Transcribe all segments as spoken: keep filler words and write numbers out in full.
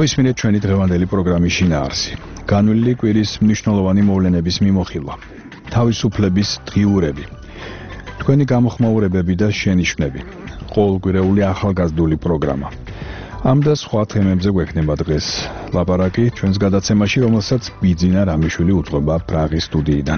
მოისმინეთ ჩვენი დღევანდელი პროგრამის შინაარსი. განვლილი კვირის მნიშვნელოვანი მოვლენების მიმოხილვა. თავისუფლების დღიურები. თქვენი გამოხმაურებები და შენიშვნები. ყოველკვირეული ახალგაზრდული პროგრამა. ამ და სხვა თემებზე გვექნება დღეს ლაპარაკი ჩვენს გადაცემაში, რომელსაც ბიძინა რამიშვილი უძღვება პრაღის სტუდიიდან.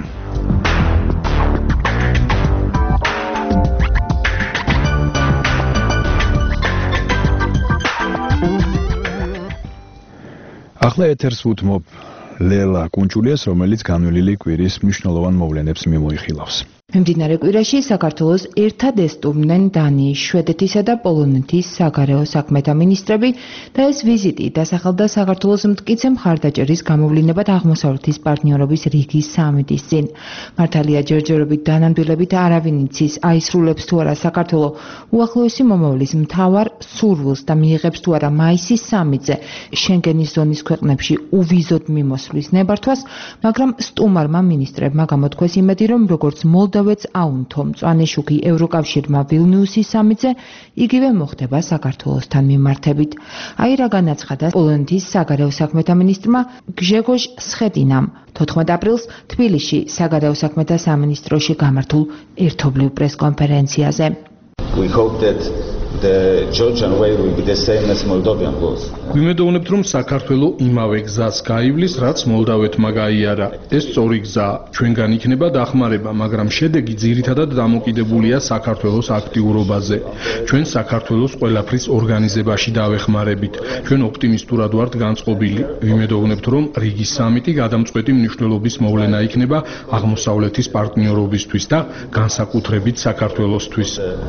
ახლა ეთერს უთმობ ლელა კუნჭულიას, რომელიც განვლილი კვირის მნიშვნელოვან მოვლენებს მიმოიხილავს. მიმდინარე კვირაში საქართველოს ერთად ესტუმრნენ დანიის, შვედეთისა და პოლონეთის საგარეო საქმეთა მინისტრები და ეს ვიზიტი დასახელდა საქართველოს მტკიცე მხარდაჭერის გამოვლინებად აღმოსავლეთის პარტნიორობის რიგის სამიტის წინ. მართალია ჯერჯერობით დანამდვილებით არავინ იცის აისრულებს თუ არა საქართველო უახლოესი მომავლის მთავარ სურვილს და მიიღებს თუ არა მაისის სამიტზე შენგენის ზონის ქვეყნებში უვიზოდ მიმოსვლის ნებართვას, მაგრამ სტუმარმა მინისტრებმა გამოთქვეს იმედი, რომ როგორც მოლდოვა აუნთო მწვანე შუქი ევროკავშირმა ვილნიუსის სამიტზე, იგივე მოხდება საქართველოსთან მიმართებით. აი რა განაცხადა პოლონეთის საგარეო საქმეთა მინისტრმა გჟეგოჟ სხეტინამ თოთხმეტ აპრილს თბილისში საგარეო საქმეთა სამინისტროში გამართულ ერთობლივ პრესკონფერენციაზე. We hope that the Georgian way will be the same as Moldovan was. გვიმედოვნებთ, რომ საქართველო იმავე გზას გაივლის, რაც მოლდავეთმა გაიარა. ეს სწორი გზა ჩვენგან იქნება დახმარება, მაგრამ შედეგი ძირითადად დამოკიდებულია საქართველოს აქტიურობაზე. ჩვენ საქართველოს ყველაფრის ორგანიზებაში დავეხმარებით. ჩვენ ოპტიმისტურად ვართ განწყობილი. ვიმედოვნებთ, რომ რიგის სამიტი გადამწყვეტი მნიშვნელობის მოვლენა იქნება აღმოსავლეთის პარტნიორობისთვის და განსაკუთრებით საქართველოსთვის.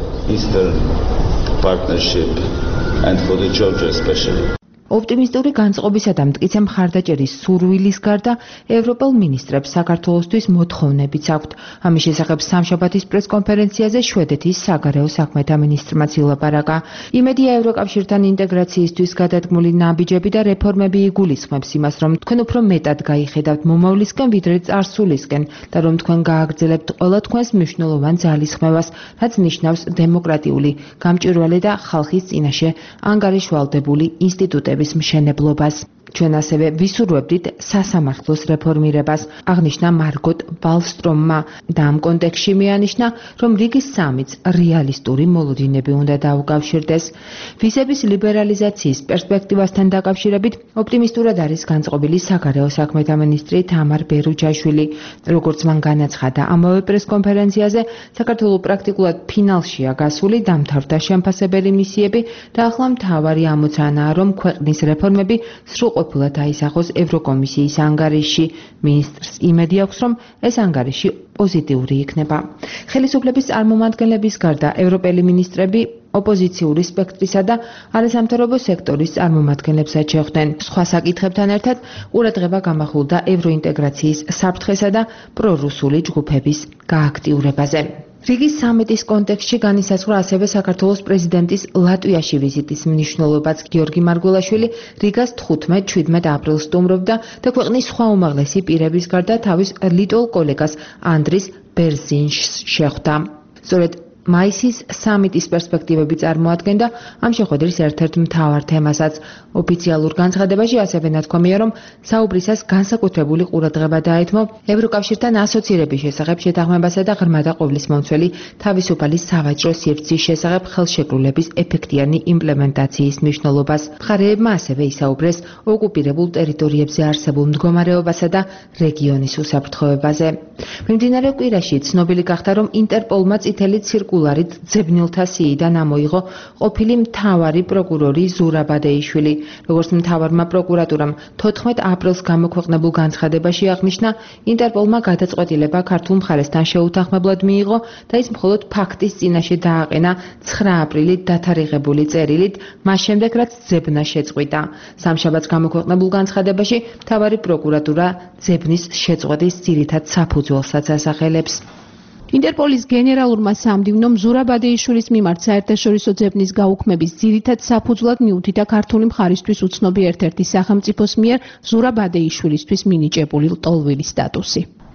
Partnership and for the Georgia especially. ოპტიმისტური განწყობისა და მტკიცე მხარდაჭერის სურვილის გარდა ევროპელ მინისტრებს საქართველოსთვის მოთხოვნებიც აქვთ. ამის შესახებ სამშაბათის პრესკონფერენციაზე შვედეთის საგარეო საქმეთა მინისტრმა ილაპარაკა. იმედია ევროკავშირთან ინტეგრაციისთვის გადადგმული ნაბიჯები და რეფორმები იგულისხმებს იმას, რომ თქვენ უფრო მეტად გაიხედავთ მომავლისკენ ვიდრე წარსულისკენ და რომ თქვენ გააგრძელებთ ყველა თქვენს მნიშვნელოვან ძალისხმევას, რაც ნიშნავს დემოკრატიული, გამჭვირვალე და ხალხის წინაშე ანგარიშვალდებული ინსტიტუტები მშენებლობას. ჩვენ ასევე ვისურვებდით სასამართლოს რეფორმირებას, აღნიშნა მარგოტ ვალსტრომმა და ამ კონტექსტში მიანიშნა, რომ რიგის სამიტს რეალისტური მოლოდინები უნდა დაუკავშირდეს. ვიზების ლიბერალიზაციის პერსპექტივასთან დაკავშირებით ოპტიმისტურად არის განწყობილი საგარეო საქმეთა მინისტრი თამარ ბერუჯაშვილი. როგორც მან განაცხადა ამავე პრესკონფერენციაზე, საქართველო პრაქტიკულად ფინალშია გასული, დამთავრდა შემფასებელი მისიები და ახლა მთავარი ამოცანაა, რომ ქვეყნის რეფორმები სრულყოფილად აისახოს ევროკომისიის ანგარიში. მინისტრს იმედი აქვს, რომ ეს ანგარიში პოზიტიური იქნება. ხელისუფლების წარმომადგენლების გარდა ევროპელი მინისტრები ოპოზიციური სპექტრისა და არასამთავრობო სექტორის წარმომადგენლებსაც შეხვდნენ. სხვა საკითხებთან ერთად ყურადღება გამახვილდა ევროინტეგრაციის საფრთხესა და პრორუსული ჯგუფების გააქტიურებაზე. რიგის სამიტის კონტექსტში განისაზღვრა ასევე საქართველოს პრეზიდენტის ლატვიაში ვიზიტის მნიშვნელობაც. გიორგი მარგველაშვილი რიგას თხუთმეტ შვიდმეტ აპრილს სტუმრობდა და ქვეყნის სხვა უმაღლესი პირების გარდა თავის ლიტველ კოლეგას ანდრის ბერზინშს შეხვდა. სწორედ მაისის სამიტის პერსპექტივები წარმოადგენდა ამ შეხვედრის ერთ-ერთ მთავარ თემასაც. ოფიციალურ განცხადებაში ასევე ნათქვამია, რომ საუბრისას განსაკუთრებული ყურადღება დაეთმო ევროკავშირთან ასოცირების შესახებ შეთანხმებასა და ღრმა და ყოვლისმომცველი თავისუფალი სავაჭრო სივრცის შესახებ ხელშეკრულების ეფექტიანი იმპლემენტაციის მნიშვნელობას. მხარეებმა ასევე ისაუბრეს ოკუპირებულ ტერიტორიებზე არსებულ მდგომარეობასა და რეგიონის უსაფრთხოებაზე. მიმდინარე კვირაში ცნობილი გახდა, რომ ინტერპოლმა წითელი ცირკულარით ძებნილთა სიიდან ამოიღო ყოფილი მთავარი პროკურორი ზურაბ ადეიშვილი. როგორც მთავარმა პროკურატურამ თოთხმეტ აპრილს გამოქვეყნებულ განცხადებაში აღნიშნა, ინტერპოლმა გადაწყვეტილება ქართულ მხარესთან შეუთანხმებლად მიიღო და ის მხოლოდ ფაქტის წინაშე დააყენა ცხრა აპრილით დათარიღებული წერილით, მას შემდეგ რაც ძებნა შეწყვიტა. სამშაბათს გამოქვეყნებულ განცხადებაში მთავარი პროკურატურა ძებნის შეწყვეტის ძირითად საფუძველსაც ასახელებს. ინტერპოლის გენერალურმა სამდივნომ ზურაბ ადეიშვილის მიმართ საერთაშორისო ძებნის გაუქმების ძირითად საფუძვლად მიუთითა ქართული მხარისთვის უცნობი ერთ-ერთი სახელმწიფოს მიერ ზურაბ ადეიშვილისთვის მინიჭებული ლტოლვილის სტატუსი.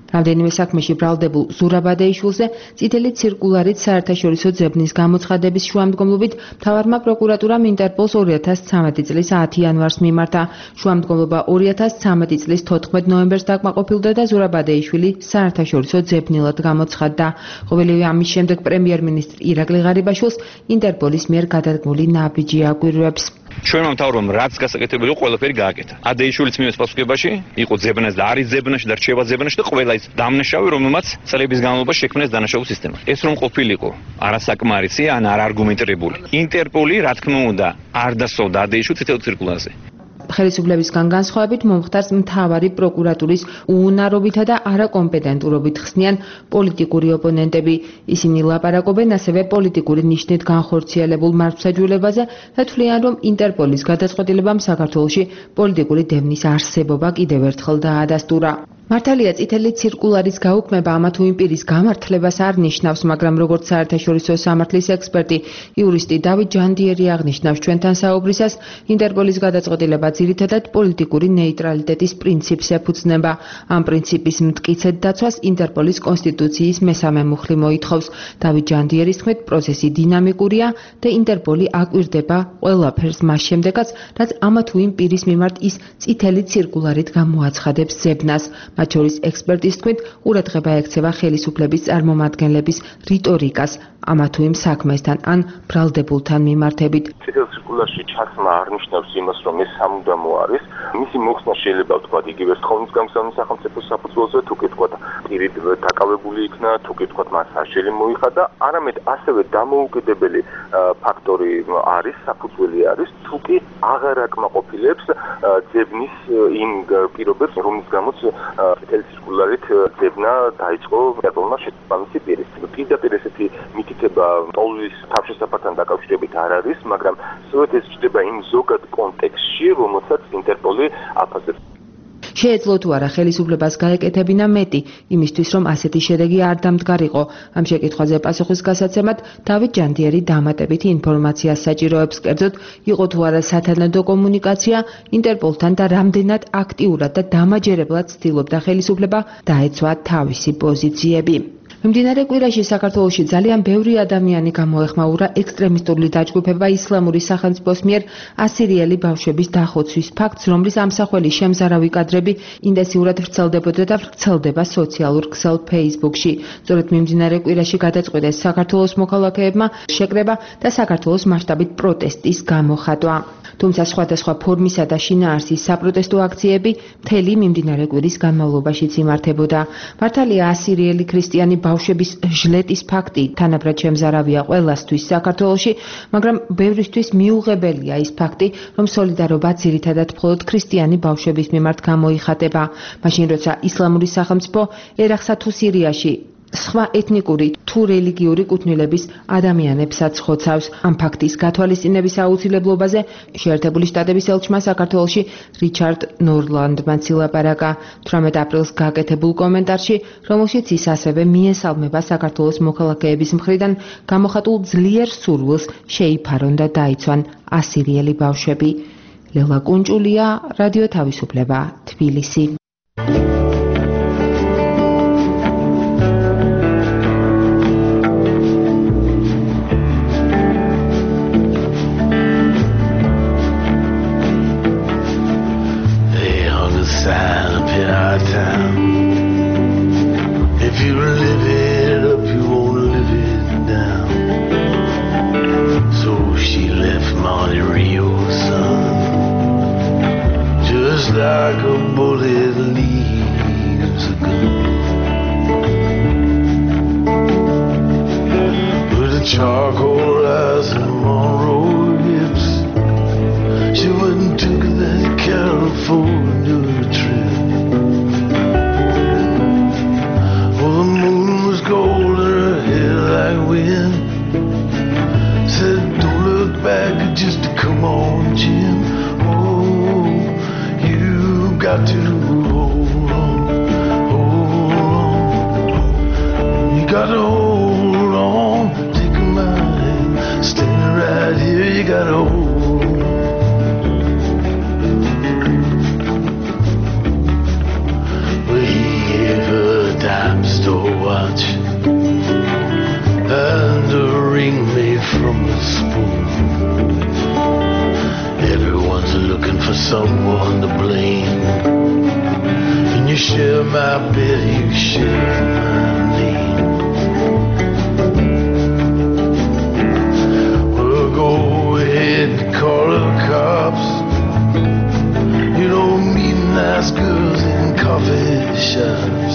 რამდენიმე საქმეში ბრალდებულ ზურაბადეიშვილზე წითელი ცირკულარით საერთაშორისო ძებნის გამოცხადების შუამდგომლობით მთავარმა პროკურატურამ ინტერპოლს ორი ათას ცხრამეტი წლის ათი იანვარს მიმართა. შუამდგომლობა ორი ათას ცხრამეტი წლის თოთხმეტ ნოემბერს დაკმაყოფილდა და ზურაბადეიშვილი საერთაშორისო ძებნილად გამოცხადდა. ყოველივე ამის შემდეგ პრემიერ-მინისტრ ირაკლი ღარიბაშვილს ინტერპოლის მიერ გადადგმული ნაბიჯი აგვირვებს. ჩვენმა მთავრობამ რაც გასაკეთებელი ყველაფერი გააკეთა. ადეიშვილის მიმეს პასუხებაში იყო ძებნას და არის ძებნაში და რჩება ძებნაში და ყველა ის დამნაშავე, რომელმაც წლების განმავლობაში შექმნეს დანაშაულ სისტემა. ეს რომ ყოფილიყო არასაკმარისი ან არარგუმენტირებული. ინტერპოლი, რა თქმა უნდა, არ დასწოვდა ადეიშვილს წითელ ცირკულარზე. ხელისუფლებისგან განსხვავებით მომხდარს მთავარი პროკურატურის უუნარობითა და არაკომპეტენტურობით ხსნიან პოლიტიკური ოპონენტები. ისინი ლაპარაკობენ ასევე პოლიტიკური ნიშნით განხორციელებულ მართლმსაჯულებაზე და თვლიან, რომ ინტერპოლის გადაწყვეტილებამ საქართველოში პოლიტიკური დევნის არსებობა კიდევ ერთხელ დაადასტურა. მართალია წითელი ცირკულარის გაუქმება ამა თუ იმ პირის გამართლებას არ ნიშნავს, მაგრამ როგორც საერთაშორისო სამართლის ექსპერტი, იურისტი დავით ჯანდიერი აღნიშნავს ჩვენთან საუბრისას, ინტერპოლის გადაწყვეტილება ძირითადად პოლიტიკური ნეიტრალიტეტის პრინციპს ეფუძნება. ამ პრინციპის მტკიცედ დაცვას ინტერპოლის კონსტიტუციის მესამე მუხლი მოითხოვს. დავით ჯანდიერის თქმით, პროცესი დინამიკურია და ინტერპოლი აკვირდება ყველაფერს მას შემდეგაც, რაც ამა თუ იმ პირის მიმართ ის წითელი ცირკულარით გამოაცხადებს ძებნას. მათ შორის ექსპერტის თქმით, ყურადღება ექცევა ხელისუფლების წარმომადგენლების რიტორიკას ამა თუ იმ საქმესთან ან ბრალდებულთან მიმართებით. წითელ ცირკულარში ჩაცმა არ ნიშნავს იმას, რომ ეს სამუდამო არის. მისი მოხსნა შეიძლება ვთქვათ იგივე ხოვნის გამგზავნის სახელმწიფოს საფუძველზე, თუ კითხოთ პირით დაკავებული იქნა, თუ კითხოთ მას საშელი მოიხადა, არამედ ასევე დამოუკიდებელი ფაქტორი არის, საფუძველი არის, თუ კი აღარ აკმაყოფილებს ძებნის იმ პირობებს, რომლის გამოც წითელი ცირკულარით ძებნა დაიწყო ინტერპოლმა შესაბამისი პირის. პირდაპირ ესეთი მითითება პოლის თავშესაფართან დაკავშირებით არ არის, მაგრამ სწორედ ეს ჩნდება იმ ზოგად კონტექსტში, რომელსაც ინტერპოლი აფასებს. შეეძლო თუ არა ხელისუფლებას გაეკეთებინა მეტი, იმისთვის რომ ასეთი შედეგი არ დამდგარიყო. ამ შეკითხვაზე პასუხის გასაცემად დავით ჯანდიერი დამატებითი ინფორმაციას საჭიროებს, კერძოდ იყო თუ არა სათანადო კომუნიკაცია ინტერპოლთან და რამდენად აქტიურად და დამაჯერებლად ცდილობდა ხელისუფლება დაეცვა თავისი პოზიციები. მიმდინარე კვირაში საქართველოში ძალიან ბევრი ადამიანი გამოეხმაურა ექსტრემისტული დაჯგუფება ისლამური სახელმწიფოს მიერ ასირიელი ბავშვების დახოცვის ფაქტს, რომლის ამსახველი შემზარავი კადრები ინტენსიურად ვრცელდებოდა და ვრცელდება სოციალურ ქსელ Facebook-ში. სწორედ მიმდინარე კვირაში გადაწყვიტეს საქართველოს მოქალაქეებმა შეკრება და საქართველოს მასშტაბით პროტესტის გამოხატვა. თუმცა სხვადასხვა ფორმისა და შინაარსის საპროტესტო აქციები მთელი მიმდინარე კვირის განმავლობაშიც იმართებოდა. მართალია ასირიელი ქრისტიანი ბავშვების ჟლეტის ფაქტი თანაბრად შემზარავია ყველასთვის საქართველოში, მაგრამ ბევრისთვის მიუღებელია ის ფაქტი, რომ სოლიდარობა ძირითადად მხოლოდ ქრისტიანი ბავშვების მიმართ გამოიხატება. მაშინ როცა ისლამური სახელმწიფო ერაყსა თუ სირიაში სხვა ეთნიკური თუ რელიგიური კუთვნილების ადამიანებსაც ხოცავს. ამ ფაქტის გათვალისწინების აუცილებლობაზე შეერთებული შტატების ელჩმა საქართველოში რიჩარდ ნორლანდმა ცილაპარაკა თვრამეტ აპრილს გაკეთებულ კომენტარში, რომელშიც ის ასევე მიესალმება საქართველოს მოქალაქეების მხრიდან გამოხატულ ძლიერ სურვილს შეიფარონ და დაიცვან ასირიელი ბავშვები. ლელა კუნჭულია, რადიო თავისუფლება, თბილისი. Like a bullet leaves a gun, with a charcoal rising on her hips, she went and took that California trip. Well, the moon was gold and her hair like wind, said don't look back, just come on Jim, oh got to my bed, you shake my name. Well, go ahead and call the cops. You don't meet nice girls in coffee shops.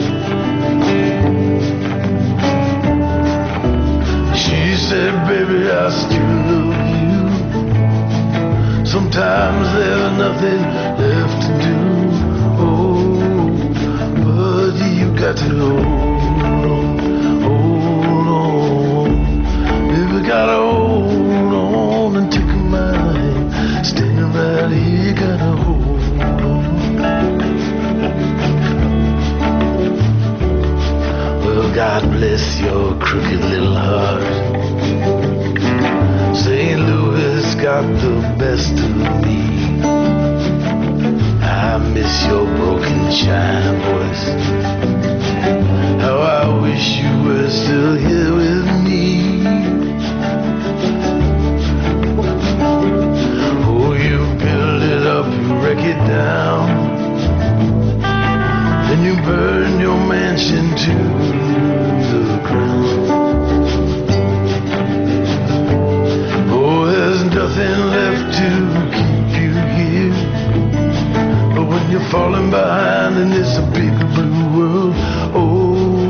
She said, baby, I still love you. Sometimes there's nothing left to do. Got to hold on, hold on. Baby, gotta hold on and take a mind. Standing right here, you gotta hold on. Well, God bless your crooked little heart. Saint Louis got the best of me. I miss your broken china voice. How I wish you were still here with me. Oh, you build it up, you wreck it down, then you burn your mansion to the ground. Oh, there's nothing left to keep you here. But when you're falling behind and it's a big blue world, oh,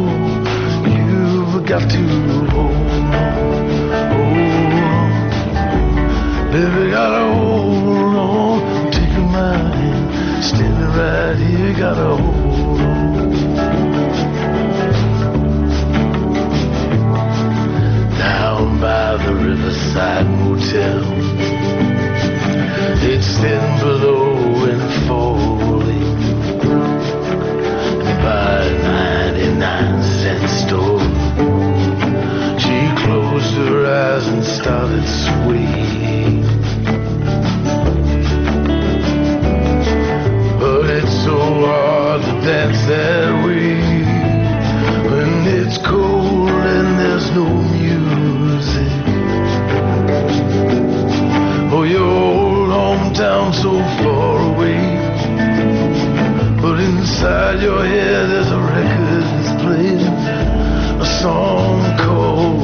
got to hold on, hold on. Baby, gotta hold on. Take a mind, standing right here, gotta hold on. Down by the Riverside Motel, it's thin below and falling. By a ninety-nine cent store, closed her eyes and started swaying. But it's so hard to dance that way when it's cold and there's no music. Oh, your old hometown so far away, but inside your head there's a record that's playing a song called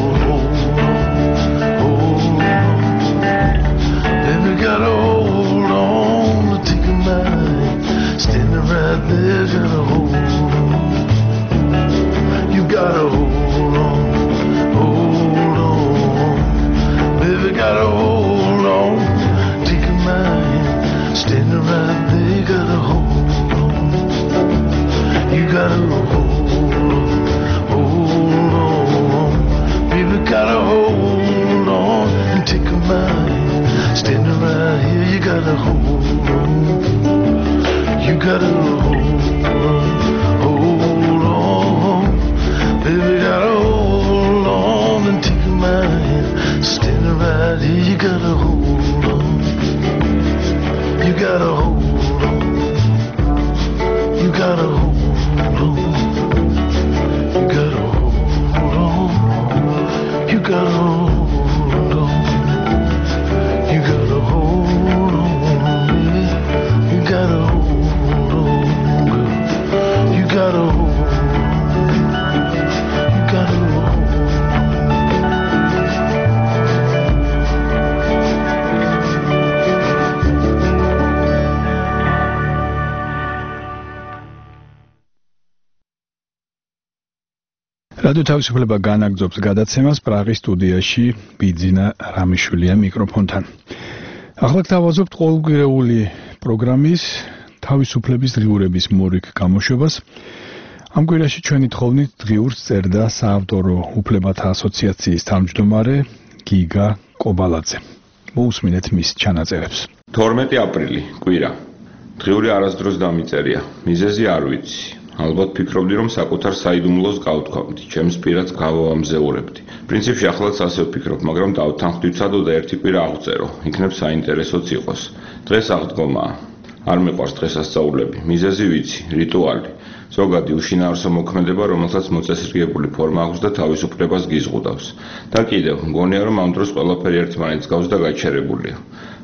gotta hold on to take a mind. Standing right there, gotta hold on. You gotta hold on, hold on. Baby, gotta hold on, take a mind. Standing right there, gotta hold on. You gotta hold on, hold on. Baby, gotta hold on and take a mind. Standing right here, you gotta hold on. You gotta hold on, hold on. Baby, gotta hold on and take a mind. Standing right here, you gotta hold on. You gotta hold on. You gotta hold on. You gotta hold on. You gotta hold on. რადიო თავისუფლება განაგრძობს გადაცემას პრაღის სტუდიაში ბიძინა რამიშვილია მიკროფონთან. ახლა გთავაზობთ ყოველკვირეული პროგრამის თავისუფლების დღიურების მორიგ გამოშვებას. ამ კვირაში ჩვენი თხოვნით დღიურს წერდა საავტორო უფლებათა ასოციაციის თავმჯდომარე გიგა კობალაძე. მოусმინეთ მის ჩანაწერებს. თორმეტი აპრილი, კვირა. დღიური არასდროს დამიწერია. მიზეზი არ ვიცი. ალბათ ფიქრობდი, რომ საკუთარ საიდუმლოს გავთქვამდი, ჩემს პირადს გავამზეურებდი. პრინციპში ახლაც ასე ვფიქრობ, მაგრამ დავთანხმდი ვცადო და ერთი კვირა აღწერო, იქნებ საინტერესოც იყოს. დღეს აღდგომაა. არ მიყვარს დღესასწაულები, მიზეზი ვიცი, რიტუალი. ზოგადი უშინაარსო მოქმედება, რომელსაც მოწესრიგებული ფორმა აქვს და თავისუფლებას გიზღუდავს. და კიდევ, მგონია, რომ ამ დროს ყველაფერი ერთმანეთს გავს და გაჩერებულია.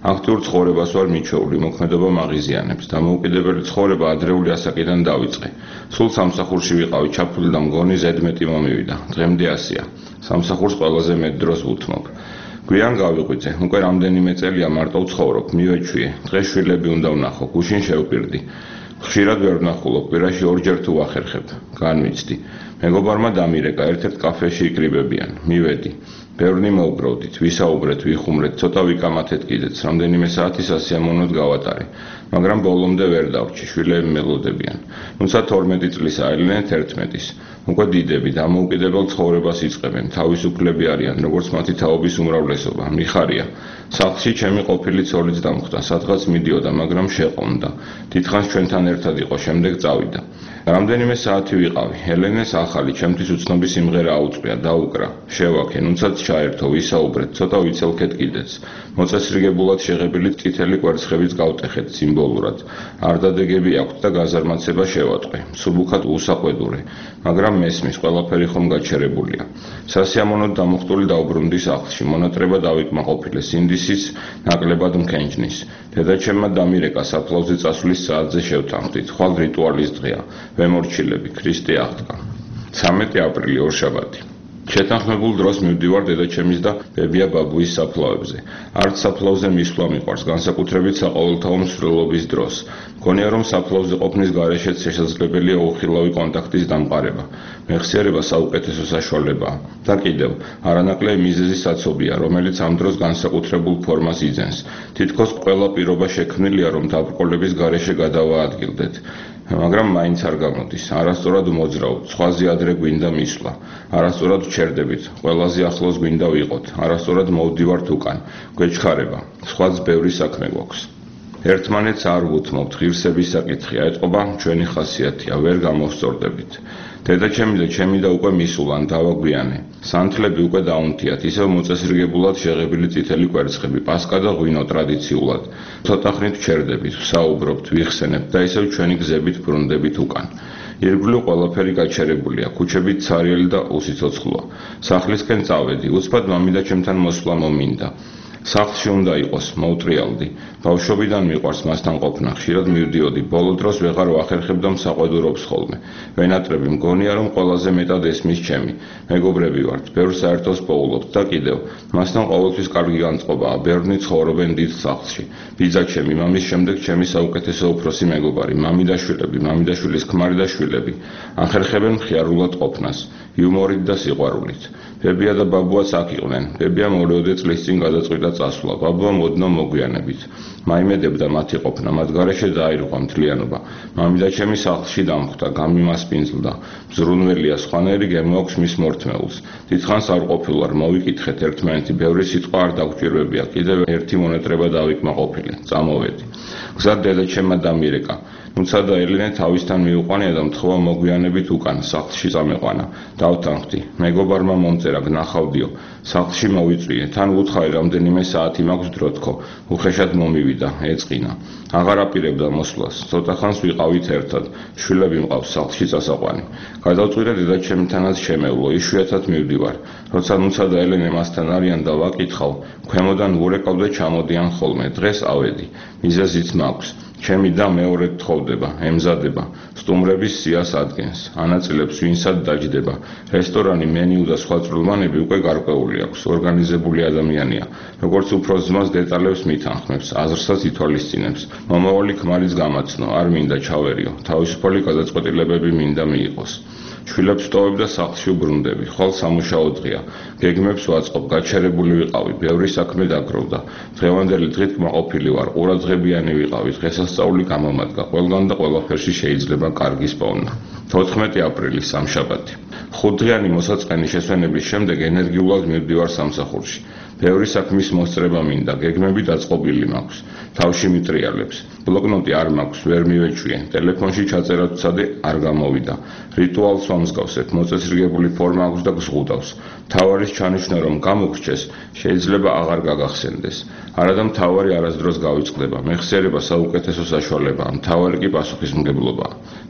აქტიურ ცხოვრებას ვარ მიჩვეული, მოქმედობა მაღიზიანებს. დამოუკიდებელი ცხოვრება ადრეული ასაკიდან დავიწყე. სულ სამსახურში ვიყავი, ჩაფული და მგონი ზედმეტი მომივიდა. დღემდე ასეა. სამსახურს ყველაზე მეტ დროს ვუთმობ. გვიან გავიყვიძე, უკვე რამდენიმე წელია მარტო ვცხოვრობ, მივეჩვიე. დღეს შვილები უნდა ვნახო, გუშინ შევპირდი. ხშირად ვერ ვნახულობ, კვირაში ორჯერ თუ ვახერხებ. განვიცდი. მეგობარმა დამირეკა, ერთ-ერთ კაფეში იკრიბებიან. მივედი. ბევრნი მოვგროვდით, ვისაუბრეთ, ვიხუმრეთ, ცოტა ვიკამათეთ კიდეც, რამდენიმე საათი სასიამოვნოდ გავატარე. მაგრამ ბოლომდე ვერ დავრჩი, შვილები მელოდებიან. თუმცა თორმეტი წლისა, ელენე თერთმეტის. უკვე დიდები, დამოუკიდებელ ცხოვრებას იწყებენ, თავისუფლები არიან, როგორც მათი თაობის უმრავლესობა. მიხარია. სახლში ჩემი ყოფილი ცოლიც დამხვდა, სადღაც მიდიოდა, მაგრამ შეყონდა. დიდხანს ჩვენთან ერთად იყო, შემდეგ წავიდა. რამდენიმე საათი ვიყავი. ელენეს ახალი, ჩემთვის უცნობი სიმღერა აუწყია, დაუკრა. შევაქე, ნუცად ჩაერთო, ვისაუბრეთ, ცოტა ვიცელქეთ კიდეც. მოწესრიგებულად შეღებილი წითელი კვერცხებით გავტეხეთ სიმბოლურად. არ დადეგები აქვთ და გაზარმაცება შევატყვე. მსუბუქად უსაყვედურე, მაგრამ მესმის, ყველაფერი ხომ გაჩერებულია. სასიამოვნოდ დამუხტული დავბრუნდი სახლში, მონატრება დავიკმაყოფილე, სინდისიც ნაკლებად მქენჯნის. დედაჩემმა დამირეკა, საფლავზე წასვლის საათზე შევთანხმდით, ხვალ რიტუალის დღეა. ვემორჩილები, ქრისტე აღდგა. ცამეტი აპრილი, ორშაბათი. შეთანხმებულ დროს მივდივარ დედაჩემის და ბებია ბაბუის საფლავებზე. არც საფლავზე მისვლა მიყვარს, განსაკუთრებით საყოველთაო მსვლელობის დროს. მგონია, რომ საფლავზე ყოფნის გარეშეც შესაძლებელია უხილავი კონტაქტის დამყარება. მეხსიერება საუკეთესო საშუალებაა. და კიდევ, არანაკლები მიზეზი საცობია, რომელიც ამ დროს განსაკუთრებულ ფორმას იძენს. თითქოს ყველა პირობა შექმნილია, რომ დაბრკოლების გარეშე გადავაადგილდეთ. მაგრამ მაინც არ გამოდის. არასწორად მოძრაობთ, სხვაზე ადრე გვინდა მისვლა. არასწორად ვჩერდებით, ყველაზე ახლოს გვინდა ვიყოთ. არასწორად მოვდივართ უკან. გვეჩქარება. სხვაც ბევრი საქმე გვაქვს. ერთმანეთს არ ვუთმობთ, ღირსების საკითხია, ეტყობა ჩვენი ხასიათია, ვერ გამოვსწორდებით. დედაჩემი და ჩემი და უკვე მისულან, დავაგვიანე. სანთლები უკვე დაუნთიათ, ისევ მოწესრიგებულად შეღებილი წითელი კვერცხები, პასკა და ღვინო ტრადიციულად. ცოტა ხნით ვჩერდებით, ვსაუბრობთ, ვიხსენებთ და ისევ ჩვენი გზებით ბრუნდებით უკან. ირგვლივ ყველაფერი გაჩერებულია, ქუჩებით ცარიელი და უსიცოცხლოა. სახლისკენ წავედი, უცბად მამიდაჩემთან მოსვლა მომინდა. სახლში უნდა იყოს, მოვტრიალდი. ბავშვობიდან მიყვარს მასთან ყოფნა, ხშირად მივდიოდი, ბოლო დროს ვეღარ ვახერხებ და მსაყვედურობს ხოლმე. ვენატრები, მგონია, რომ ყველაზე მეტად ესმის ჩემი. მეგობრები ვართ, ბევრ საერთოს პოულობთ და კიდევ, მასთან ყოველთვის კარგი განწყობაა, ბევრნი ცხოვრობენ დიდ სახლში. ბიძა ჩემი, მამის შემდეგ ჩემი საუკეთესო უფროსი მეგობარი, მამიდაშვილები, მამიდაშვილის ქმარი და შვილები. ახერხებენ მხიარულად ყოფნას, იუმორით და სიყვარულით. ბებია და ბაბუაც აქ იყვნენ. ბებია მორეოდე წლის წინ გადაწყვიტა წასვლა, ბაბუა მოდნო მოგვიანებით. მაიმედებდა მათი ყოფნა, მათ გარეშე დაირღვა მთლიანობა. მამიდაჩემი სახლში დამხვდა, გამიმასპინძლდა. მზრუნველია, სხვანაირი გემო აქვს მის მორთმეულს. დიდხანს არ ყოფილვარ, მოვიკითხეთ ერთმანეთი, ბევრი სიტყვა არ დაგჭირვებია, კიდევ ერთი მონატრება დავიკმაყოფილე, წამოვედი. გზად დედაჩემმა დამირეკა. თუმცა და ელენე თავისთან მიუყვანია და მთხოვა მოგვიანებით უკან, სახლში წამეყვანა. დავთანხმდი, მეგობარმა მომწერა, გნახავდიო. სახლში მოვიწვიე, თან ვუთხარი რამდენიმე საათი მაქვს დრო თქო. უხეშად მომივიდა, ეწყინა. აღარ აპირებდა მოსვლას, ცოტა ხანს ვიყავით ერთად. შვილები მყავს სახლში წასაყვანი. გადავწყვიტე დედაჩემთანაც შემევლო, იშვიათად მივდივარ. როცა ნუცა და ელენე მასთან არიან და ვაკითხავ, ქვემოდან ვურეკავ და ჩამოდიან ხოლმე. დღეს ავედი, მიზეზიც მაქვს. ჩემი და მეორედ თხოვდება, ემზადება, სტუმრების სიას ადგენს, ანაწილებს ვინსად დაჯდება. რესტორანი, მენიუ და სხვა წვრილმანები უკვე გარკვეული აქვს, ორგანიზებული ადამიანია. როგორც უფროს ძმას დეტალებს მითანხმებს, აზრსაც ითვალისწინებს. მომავალი ქმარიც გამაცნო, არ მინდა ჩავერიო, თავისუფალი გადაწყვეტილებები მინდა მიიღოს. შვილებს ვტოვებ და სახლში ვბრუნდები, ხვალ სამუშაო დღეა. გეგმებს ვაწყობ, გაჩერებული ვიყავი, ბევრი საქმე დაგროვდა. დღევანდელი დღით კმაყოფილი ვარ, ყურადღებიანი ვიყავი, დღესასწაული გამომადგა, ყველგან და ყველაფერში შეიძლება კარგის პოვნა. თოთხმეტი აპრილი, სამშაბათი. ხუთდღიანი მოსაწყენი შესვენების შემდეგ ენერგიულად მივდივარ სამსახურში. ბევრი საქმის მოსწრება მინდა, გეგმები დაწყობილი მაქვს, თავში მიტრიალებს. ბლოკნოტი არ მაქვს, ვერ მივეჩვიე, ტელეფონში ჩაწერა ვცადე, არ გამოვიდა. რიტუალს ვამსგავსებ, მოწესრიგებული ფორმა აქვს და გზღუდავს. მთავარის ჩანიშვნა რომ გამოგრჩეს, შეიძლება აღარ გაგახსენდეს. არადა მთავარი არასდროს გავიწყდება, მეხსიერება საუკეთესო საშუალებაა, მთავარი კი პასუხისმგებლობაა.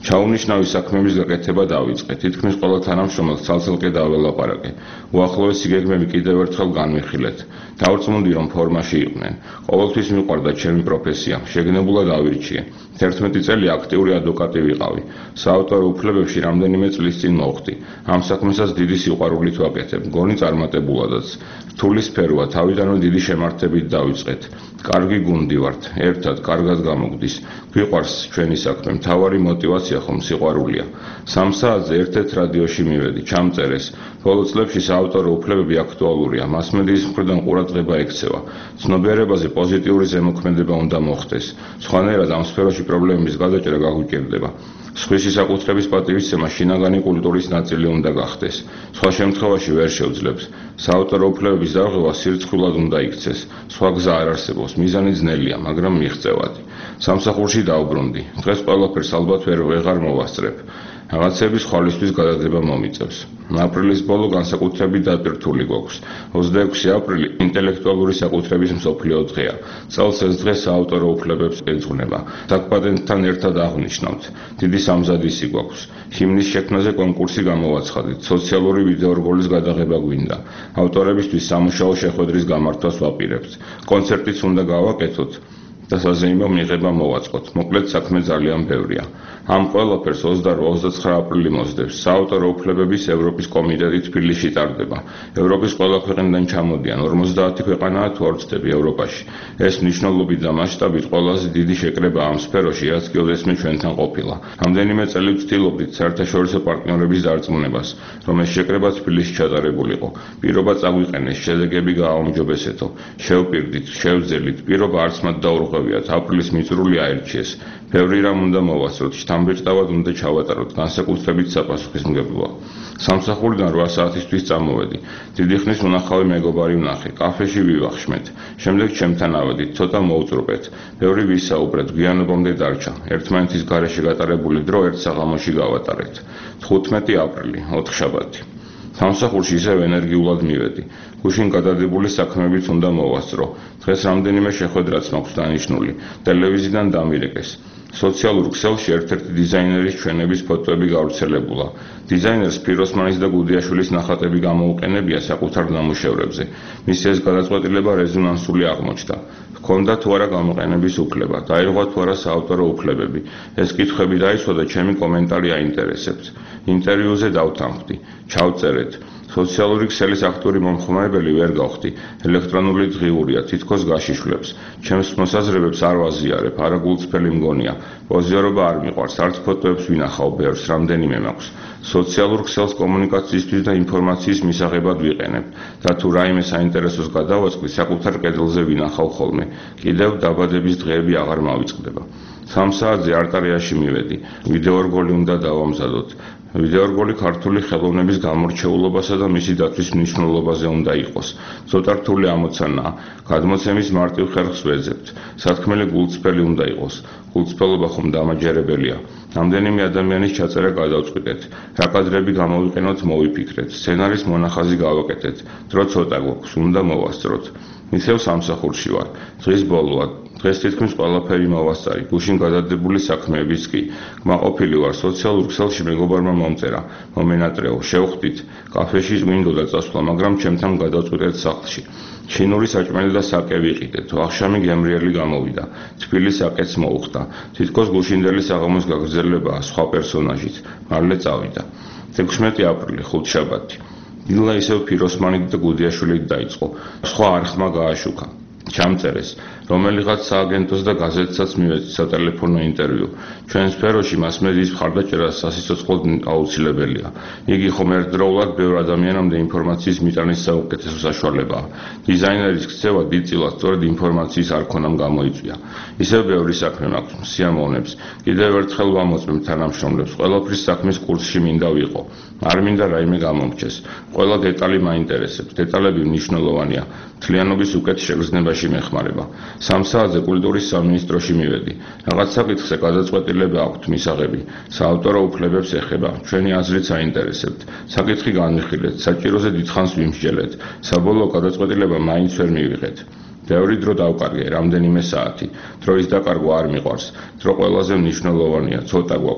ჩაუნიშნავი საქმეების გაკეთება დავიწყე. თითქმის ყველა თანამშრომელს ცალ-ცალკე დაველაპარაკე. უახლოესი გეგმები კიდევ ერთხელ განვიხილეთ. დავრწმუნდი, რომ ფორმაში იყვნენ. ყოველთვის მიყვარდა ჩემი პროფესია, შეგნებულად ავირჩიე. თერთმეტი წელი აქტიური ადვოკატი ვიყავი. საავტორო უფლებებში რამდენიმე წლის წინ მოვხდი. ამ საქმესაც დიდი სიყვარულით ვაკეთებ, მგონი წარმატებულადაც. რთული სფეროა, თავიდანვე დიდი შემართებით დავიწყეთ. კარგი გუნდი ვართ, ერთად კარგად გამოგდის. გვიყვარს ჩვენი საქმე, მთავარი мотиваცია ხომ სიყვარულია. სამ საათზე ერთ-ერთ რადიოში მივედი, ჩამწერეს. ბოლო წლებში საავტორო უფლებები აქტუალურია, მასმედიის მხრიდან ყურადღება ექცევა. ცნობიერებაზე პოზიტიური ზემოქმედება უნდა მოხდეს. სხვანაირად ამ სფეროში პრობლემების გადაჭრა გაგვიჭირდება. სხვისი საკუთრების პატივისცემა შინაგანი კულტურის ნაწილი უნდა გახდეს. სხვა შემთხვევაში ვერ შევძლებს. საავტორო უფლებების დარღვევა სირცხვილად უნდა იქცეს. სხვა გზა არ არსებობს, მიზანი ძნელია, მაგრამ მიღწევადი. სამსახურში დავბრუნდი. დღეს ყველაფერს ალბათ ვერ ვეღარ მოვასწრებ. რაღაცების ხვალისთვის გადადება მომიწევს. აპრილის ბოლო განსაკუთრებით დატვირთული გვაქვს. ოცდაექვსი აპრილი ინტელექტუალური საკუთრების მსოფლიო დღეა. წელს ეს დღე საავტორო უფლებებს ეძღვნება. საკპატენტთან ერთად აღნიშნავთ. დიდი სამზადისი გვაქვს. ჰიმნის შექმნაზე კონკურსი გამოვაცხადეთ. სოციალური ვიდეორგოლის გადაღება გვინდა. ავტორებისთვის სამუშაო შეხვედრის გამართვას ვაპირებთ. კონცერტიც უნდა გავაკეთოთ და საზეიმო მიღება მოვაწყოთ. მოკლედ საქმე ძალიან ბევრია. ამ ყველაფერს ოცდაოთხ ოცდაცხრა აპრილი მოსდევს. საავტორო უფლებების ევროპის კომიტეტი თბილისში ტარდება. ევროპის ყველა ქვეყნიდან ჩამოდიან. ორმოცდაათი ქვეყანაა თუ არ ვცდები ევროპაში. ეს მნიშვნელობით და მასშტაბით ყველაზე დიდი შეკრება ამ სფეროში, რაც კიდევ ჩვენთან ყოფილა. რამდენიმე წელი ვცდილობდით საერთაშორისო პარტნიორების დარწმუნებას, რომ ეს შეკრება თბილისში ჩატარებულიყო. პირობა წაგვიყენეს, შედეგები გააუმჯობესეთო. შევპირდით, შევძელით, პირობა არც მათ დაურღვევიათ. აპრილის მიწრული აერჩიეს. ბევრი რამ უნდა მოვასწროთ, შთამბეჭდავად უნდა ჩავატაროთ, განსაკუთრებით საპასუხისმგებლოა. სამსახურიდან რვა საათისთვის წამოვედი. დიდი ხნის უნახავი მეგობარი ვნახე, კაფეში ვივახშმეთ. შემდეგ ჩემთან ავედით, ცოტა მოვწრუპეთ. ბევრი ვისაუბრეთ, გვიანობამდე დარჩა. ერთმანეთის გარეშე გატარებული დრო ერთ საღამოში გავატარეთ. თხუთმეტი აპრილი, ოთხშაბათი. სამსახურში ისევ ენერგიულად მივედი. გუშინ გადადებული საქმეებით უნდა მოვასწრო. დღეს რამდენიმე შეხვედრაც მაქვს დანიშნული. ტელევიზიიდან დამირეკეს. სოციალურ ქსელში ერთ-ერთი დიზაინერის ჩვენების ფოტოები გავრცელებულა. დიზაინერს ფიროსმანის და გუდიაშვილის ნახატები გამოუყენებია საკუთარ ნამუშევრებზე. მისი ეს გადაწყვეტილება რეზონანსული აღმოჩნდა. ჰქონდა თუ არა გამოყენების უფლება, დაირღვა თუ არა საავტორო უფლებები. ეს კითხვები დაისვა და ჩემი კომენტარი აინტერესებთ. ინტერვიუზე დავთანხმდი. ჩავწერეთ. სოციალური ქსელის აქტიური მომხმარებელი ვერ გავხდი. ელექტრონული დღიურია, თითქოს გაშიშვლებს. ჩემს მოსაზრებებს არ ვაზიარებ, არა გულწრფელი მგონია. პოზიორობა არ მიყვარს, არც ფოტოებს ვინახავ ბევრს, რამდენიმე მაქვს. სოციალურ ქსელს კომუნიკაციისთვის და ინფორმაციის მისაღებად ვიყენებ. და თუ რაიმე საინტერესოს გადავაწყდი, საკუთარ კედელზე ვინახავ ხოლმე. კიდევ დაბადების დღეები აღარ მავიწყდება. სამ საათზე არტარიაში მივედი. ვიდეორგოლი უნდა დავამზადოთ. ვიდეორგოლი ქართული ხელოვნების გამორჩეულობასა და მისი დაცვის მნიშვნელობაზე უნდა იყოს. ცოტა რთული ამოცანაა. გადმოცემის მარტივ ხერხს ვეძებთ. სათქმელი გულწრფელი უნდა იყოს. გულწრფელობა ხომ დამაჯერებელია. რამდენიმე ადამიანის ჩაწერა გადავწყვიტეთ. რა კადრები გამოვიყენოთ, მოვიფიქრეთ. სცენარის მონახაზი გავაკეთეთ. დრო ცოტა გვაქვს, უნდა მოვასწროთ. ისევ სამსახურში ვარ. დღის ბოლოა. დღეს თითქმის ყველაფერი მოვასწარი. გუშინ გადადებული საქმეებიც კი. კმაყოფილი ვარ, სოციალურ ქსელში მეგობარმა მომწერა. მომენატრეო, შევხვდით. კაფეში მინდოდა წასვლა, მაგრამ ჩემთან გადავწყვიტეთ სახლში. ჩინური საჭმელი და საკე ვიყიდეთ. ვახშამი გემრიელი გამოვიდა. თბილი საკეც მოუხდა. თითქოს გუშინდელი საღამოს გაგრძელებაა სხვა პერსონაჟით. მალე წავიდა. ექვსმეტი აპრილი, ხუთშაბათი. დილა ისევ ფიროსმანით და გუდიაშვილით დაიწყო. სხვა არხმა გააშუქა. ჩამწერეს, რომელიღაც სააგენტოს და გაზეთსაც მივეცი სატელეფონო ინტერვიუ. ჩვენ სფეროში მასმედიის მხარდაჭერა სასიცოცხლოდ აუცილებელია. იგი ხომ ერთდროულად ბევრ ადამიანამდე ინფორმაციის მიტანის საუკეთესო საშუალებაა. დიზაინერის ქცევა დიდწილად სწორედ ინფორმაციის არქონამ გამოიწვია. ისევ ბევრი საქმე მაქვს, სიამოვნებს. კიდევ ერთხელ ვამოწმებ თანამშრომლებს, ყველაფრის საქმის კურსში მინდა ვიყო. არ მინდა რაიმე გამომრჩეს. ყველა დეტალი მაინტერესებს. დეტალები მნიშვნელოვანია. მთლიანობის უკეთ შეგრძნებაში მეხმარება. სამ საათზე კულტურის სამინისტროში მივედი. რაღაც საკითხზე გადაწყვეტილება აქვთ მისაღები. საავტორო უფლებებს ეხება. ჩვენი აზრით საინტერესებთ. საკითხი განვიხილეთ. საჭიროზე დიდხანს ვიმსჯელეთ. საბოლოო გადაწყვეტილება მაინც ვერ მივიღეთ. ბევრი დრო დავკარგე, რამდენიმე საათი. დროის დაკარგვა არ მიყვარს. დრო ყველაზე მნიშვნელოვანია, ცოტა გვაქვს.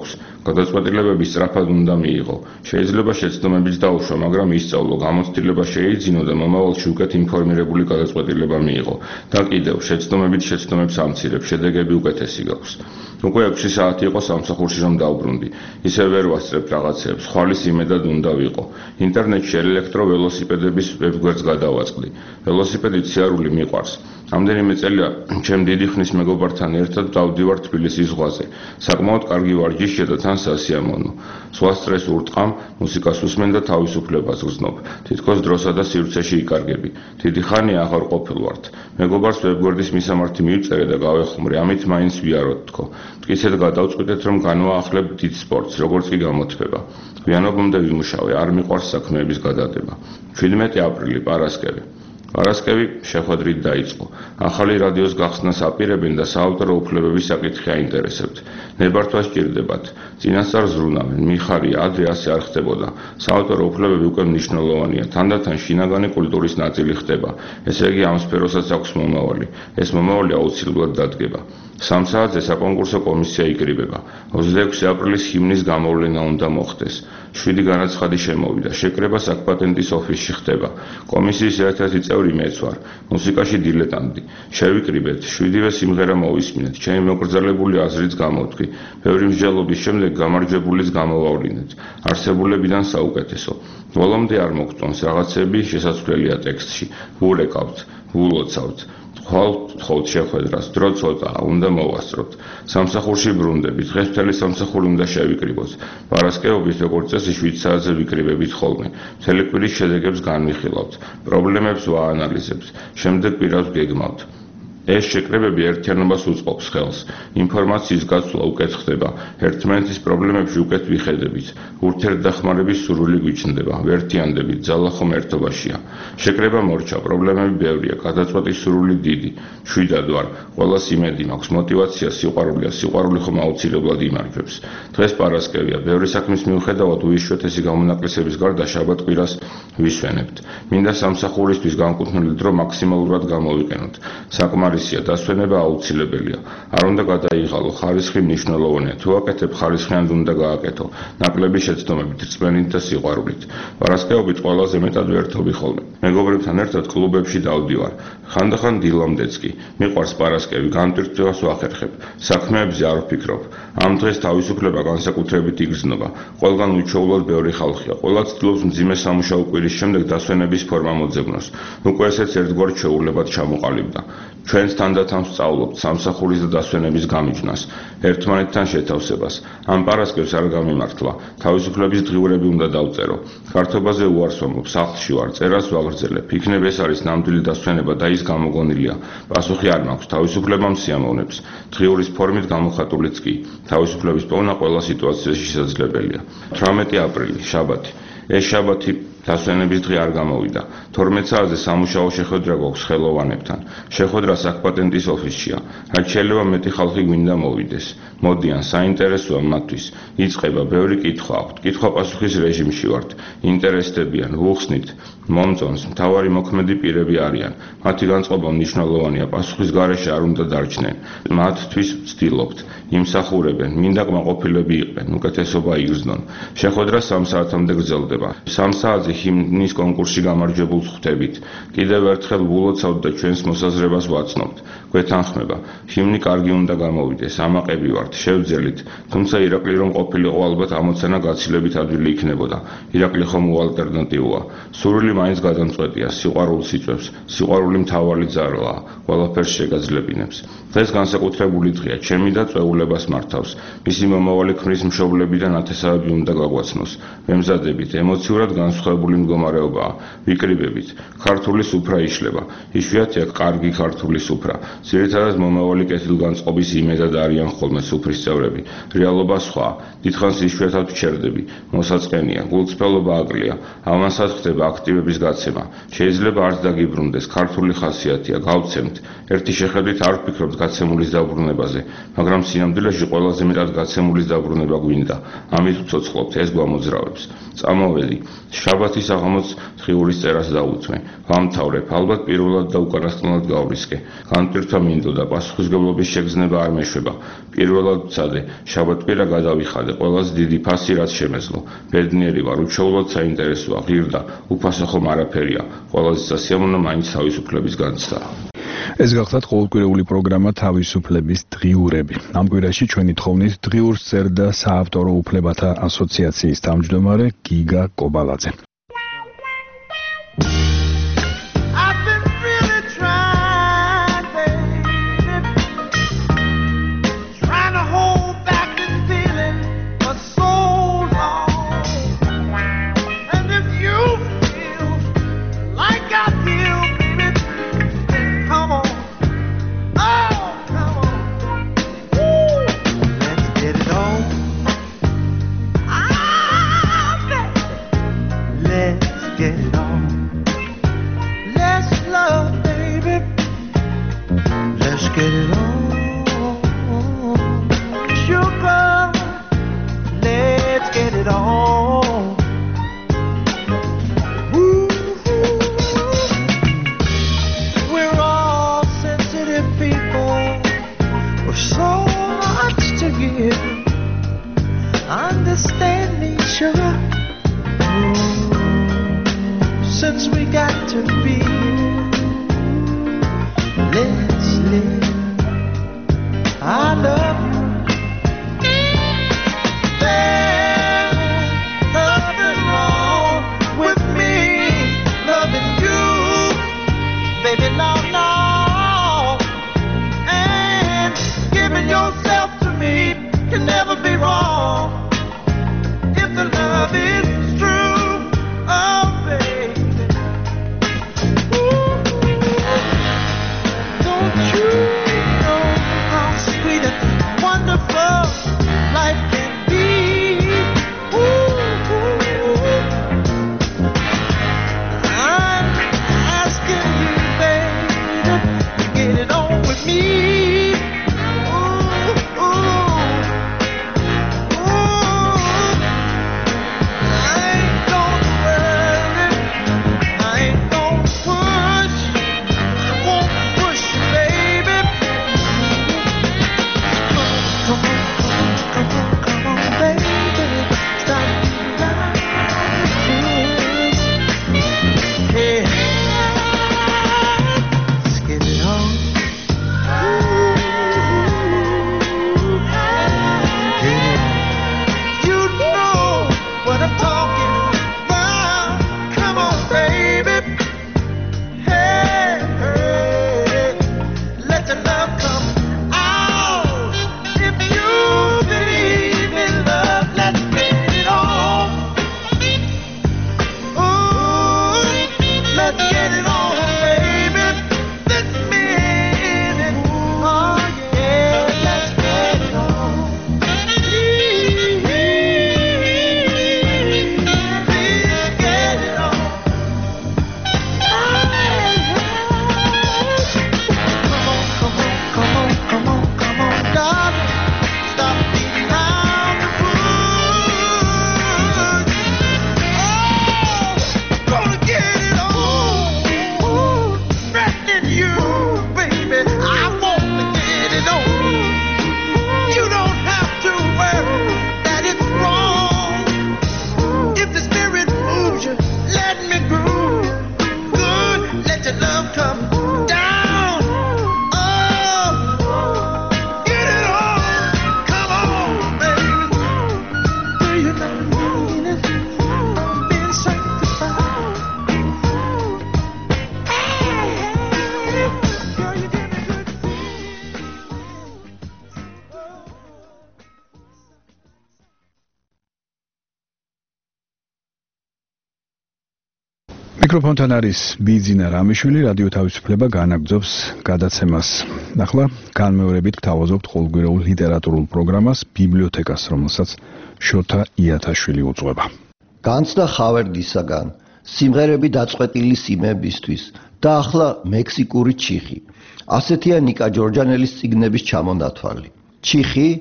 გადაწყვეტილებები სწრაფად უნდა მიიღო. შეიძლება შეცდომებიც დაუშვა, მაგრამ ისწავლო, გამოცდილება შეიძინო და მომავალში უკეთ ინფორმირებული გადაწყვეტილება მიიღო. და კიდევ, შეცდომებით შეცდომებს ამცირებს, შედეგები უკეთესი გაქვს. უკვე ექვსი საათი იყო სამსახურში რომ დავბრუნდი. ისევ ვერ ვასწრებ რაღაცეებს, ხვალის იმედად უნდა ვიყო. ინტერნეტში ელექტროველოსიპედების ვებგვერდს გადავაწყდი. ველოსიპედით სიარული მიყვარს. ამდენიმე წელია ჩემ დიდი ხნის მეგობართან ერთად დავდივარ თბილისის ზღვაზე. საკმაოდ კარგი ვარჯიშია და თან სასიამოვნო. სხვა სტრესს ურტყამ, მუსიკას უსმენ და თავისუფლებას გრძნობ. თითქოს დროსა და სივრცეში იკარგები. დიდი ხანია აღარ ყოფილ ვართ. მეგობარს ვებგვერდის მისამართი მივწერე და გავეხმური, ამით მაინც ვიაროთ თქო. მტკიცედ გადავწყვიტეთ რომ განვაახლებ დიდ სპორტს, როგორც კი გამოთქვება. გვიანობამდე ვიმუშავე, არ მიყვარს საქმეების გადადება. შვიდმეტი აპრილი, პარასკევი. პარასკევი შეხვედრით დაიწყო. ახალი რადიოს გახსნას აპირებენ და საავტორო უფლებების საკითხი აინტერესებთ. ნებართვა სჭირდებათ. წინასწარ ზრუნავენ, მიხარია, ადრე ასე არ ხდებოდა. საავტორო უფლებები უკვე მნიშვნელოვანია. თანდათან შინაგანი კულტურის ნაწილი ხდება. ესე იგი ამ სფეროსაც აქვს მომავალი. ეს მომავალი აუცილებლად დადგება. სამ საათზე საკონკურსო კომისია იკრიბება. ოცდაექვსი აპრილის ჰიმნის გამოვლენა უნდა მოხდეს. შვიდი განაცხადი შემოვიდა. შეკრება საკპატენტის ოფისში ხდება. კომისიის ერთ-ერთი წევრი მეც ვარ. მუსიკაში დილეტანტი. შევიკრიბეთ, შვიდივე სიმღერა მოვისმინეთ. ჩემი მოკრძალებული აზრიც გამოვთქვი. ბევრი მსჯელობის შემდეგ გამარჯვებულიც გამოვავლინეთ. არსებულებიდან საუკეთესო. ბოლომდე არ მოგწონს რაღაცები შესაძლებელია ტექსტში. ვურეკავთ, ვულოცავთ. ხვალ თხოვთ შეხვედრას, დრო ცოტაა, უნდა მოვასწროთ. სამსახურში ბრუნდებით, დღეს მთელი სამსახური უნდა შევიკრიბოთ. პარასკევობით როგორც წესი შვიდ საათზე ვიკრიბებით ხოლმე. მთელი კვირის შედეგებს განვიხილავთ, პრობლემებს ვაანალიზებთ, შემდეგ კვირას გეგმავთ. ეს შეკრებები ერთიანობას უწყობს ხელს. ინფორმაციის გაცვლა უკეთ ხდება, ერთმანეთის პრობლემებში უკეთ ვიხედებით. ურთიერთდახმარების სურვილი გვიჩნდება, ვერთიანდებით, ძალა ხომ ერთობაშია. შეკრება მორჩა, პრობლემები ბევრია, გადაწყვეტის სურვილი დიდი. შვიდად ვარ, ყველას იმედი მაქვს, მოტივაცია სიყვარულია, სიყვარული ხომ აუცილებლად იმარჯვებს. დღეს პარასკევია, ბევრი საქმის მიუხედავად უიშვიათესი გამონაკლისების გარდა შაბათ-კვირას ვისვენებთ. მინდა სამსახურისთვის განკუთვნილი დრო მაქსიმალურად გამოვიყენოთ. საკმარისია, დასვენება აუცილებელია. არ უნდა გადაიღალო, ხარისხი მნიშვნელოვანია. თუ აკეთებ, ხარისხიან უნდა გააკეთო. ნაკლები შეცდომებით, რწმენით და სიყვარულით. პარასკევობით ყველაზე მეტად ვერთობი ხოლმე. მეგობრებთან ერთად კლუბებში დავდივარ. ხანდახან დილამდეც კი. მიყვარს პარასკევი, განტვირთვას ვახერხებ. საქმეებზე არ ვფიქრობ. ამ დღეს თავისუფლება განსაკუთრებით იგრძნობა. ყველგან უჩვეულოდ ბევრი ხალხია. ყველა ცდილობს მძიმე სამუშაო კვირის შემდეგ დასვენების ფორმა მოძებნოს. უკვე ესეც ერთგვარ ჩვეულებად ჩამოყალიბდა. ჩვენს თანდათან ვსწავლობთ სამსახურის და დასვენების გამიჯნას, ერთმანეთთან შეთავსებას. ამ პარასკევს არ გამიმართლა, თავისუფლების დღიურები უნდა დავწერო. გართობაზე უარს ვამბობ, სახლში ვარ, წერას ვაგრძელებ. იქნებ ეს არის ნამდვილი დასვენება და ის გამოგონილია. პასუხი არ მაქვს, თავისუფლება მსიამოვნებს. დღიურის ფორმით გამოხატულიც კი. თავისუფლების პოვნა ყველა სიტუაციაში შესაძლებელია. თვრამეტი აპრილი, შაბათი. ეს შაბათი დასვენების დღე არ გამოვიდა. თორმეტ საათზე სამუშაო შეხვედრა გვაქვს ხელოვანებთან. შეხვედრა საკპატენტის ოფისშია. რაც შეიძლება მეტი ხალხი გვინდა მოვიდეს. მოდიან, საინტერესოა მათთვის. იწყება, ბევრი კითხვა აქვთ. კითხვა-პასუხის რეჟიმში ვართ. ინტერესდებიან, ვუხსნით, მომწონს, მთავარი მოქმედი პირები არიან. მათი განწყობა მნიშვნელოვანია, პასუხის გარეშე არ უნდა დარჩნენ. მათთვის ვცდილობთ. იმსახურებენ, მინდა კმაყოფილები იყვნენ, უკეთესობა იგრძნონ. შეხვედრა სამ საათამდე გრძელდება. სამ საათზე ჰიმნის კონკურსში გამარჯვებულს ხვდებით. კიდევ ერთხელ ვულოცავთ და ჩვენს მოსაზრებას ვაცნობთ. გვეთანხმება. ჰიმნი კარგი უნდა გამოვიდეს, ამაყები ვართ, შევძელით. თუმცა ირაკლი რომ ყოფილიყო, ალბათ ამოცანა გაცილებით ადვილი იქნებოდა. ირაკლი ხომ უალტერნატივოა. სურვილი მაინც გადამწყვეტია, სიყვარულს იწვევს. სიყვარული მთავარი ძალაა, ყველაფერს შეგაძლებინებს. დღეს განსაკუთრებული დღეა, ჩემი და წვეულებას მართავს. მისი მომავალი ქმრის მშობლები და ნათესავები უნდა გაგვაცნოს. მემზადებით, ემოციურად განსხვავებული მდგომარეობაა. ვიკრიბებით, ქართული სუფრა იშლება. იშვიათია კარგი ქართული სუფრა. ძირითადად მომავალი კეთილგანწყობის იმედად არიან ხოლმე სუფრის წევრები. რეალობა სხვა. დიდხანს იშვიათად ვჩერდები. მოსაწყენია, გულწრფელობა აკლია. ამასაც ხდება აქტივების გაცემა. შეიძლება არც დაგიბრუნდეს, ქართული ხასიათია, გავცემთ. ერთი შეხედვით არ ვფიქრობთ გაცემულის დაბრუნებაზე, მაგრამ სინამდვილეში ყველაზე მეტად გაცემულის დაბრუნება გვინდა. ამით ვცოცხლობთ, ეს გვამოძრავებს. წამოვედი. შაბათის აღამოც დღიურის წერას დაუძღვე. ვამთავრებ, ალბათ პირველად და უკანასკნელად გავრისკე. განტვირთვა მინდოდა, პასუხისმგებლობის შეგრძნება არ მეშვება. პირველად ვცადე, შაბათკვირა გადავიხადე, ყველაზე დიდი ფასი რაც შემეძლო. ბედნიერი ვარ, უშუალოდ საინტერესოა, ღირდა, უფასო ხომ არაფერია. ყველაზე სასიამოვნო მაინც თავისუფლების განცდა. ეს გახლავთ ყოველკვირეული პროგრამა თავისუფლების დღიურები. ამ კვირაში ჩვენი თხოვნით დღიურს წერდა საავტორო უფლებათა ასოციაციის თავმჯდომარე გიგა კობალაძე. მიკროფონთან არის ბიძინა რამიშვილი, რადიო თავისუფლება განაგრძობს გადაცემას. ახლა განმეორებით გთავაზობთ ყოველკვირეულ ლიტერატურულ პროგრამას ბიბლიოთეკას, რომელსაც შოთა იათაშვილი უძღვება. განცდა ხავერდისაგან, სიმღერები დაწყვეტილი სიმებისთვის და ახლა მექსიკური ჩიხი. ასეთია ნიკა ჯორჯანელის წიგნების ჩამონათვალი. ჩიხი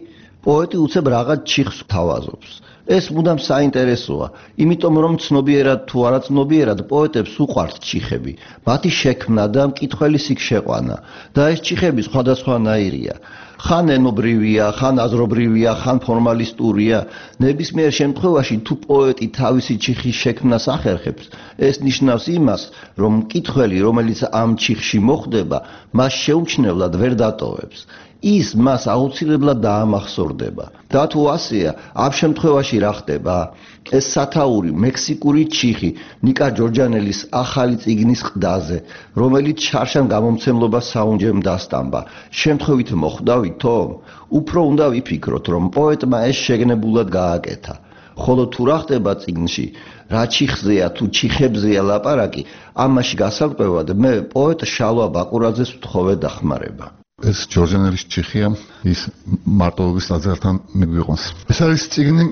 პოეტი უცებ რაღაც ჩიხს თავაზობს. ეს მუდამ საინტერესოა, იმიტომ რომ ცნობიერად თუ არა ცნობიერად პოეტებს უყვართ ჩიხები, მათი შექმნა და მკითხველის იქ შეყვანა და ეს ჩიხები სხვადასხვანაირია. ხან ენობრივია, ხან აზრობრივია, ხან ფორმალისტურია. ნებისმიერ შემთხვევაში თუ პოეტი თავისი ჩიხის შექმნას ახერხებს, ეს ნიშნავს იმას, რომ მკითხველი, რომელიც ამ ჩიხში მოხვდება, მას შეუმჩნევლად ვერ დატოვებს. ის მას აუცილებლად დაამახსოვრდება. და თუ ასეა, ამ შემთხვევაში რა ხდება? ეს სათაური მექსიკური ჩიხი ნიკა ჯორჯანელის ახალი წიგნის ყდაზე, რომელიც შარშან გამომცემლობას საუნჯემ დასტამბა. შემთხვევით მოხვდავითო? უფრო უნდა ვიფიქროთ, რომ პოეტმა ეს შეგნებულად გააკეთა. ხოლო თუ რა ხდება წიგნში, რა ჩიხზეა თუ ჩიხებზეა ლაპარაკი, ამაში გასაკვირად მე პოეტ შალვა ბაკურაძეს ვთხოვე დახმარება. ეს ჯორჯანელის ჩიხია, ის მარტოობის ლაზერთან მიგვიყვანს. ეს არის წიგნი,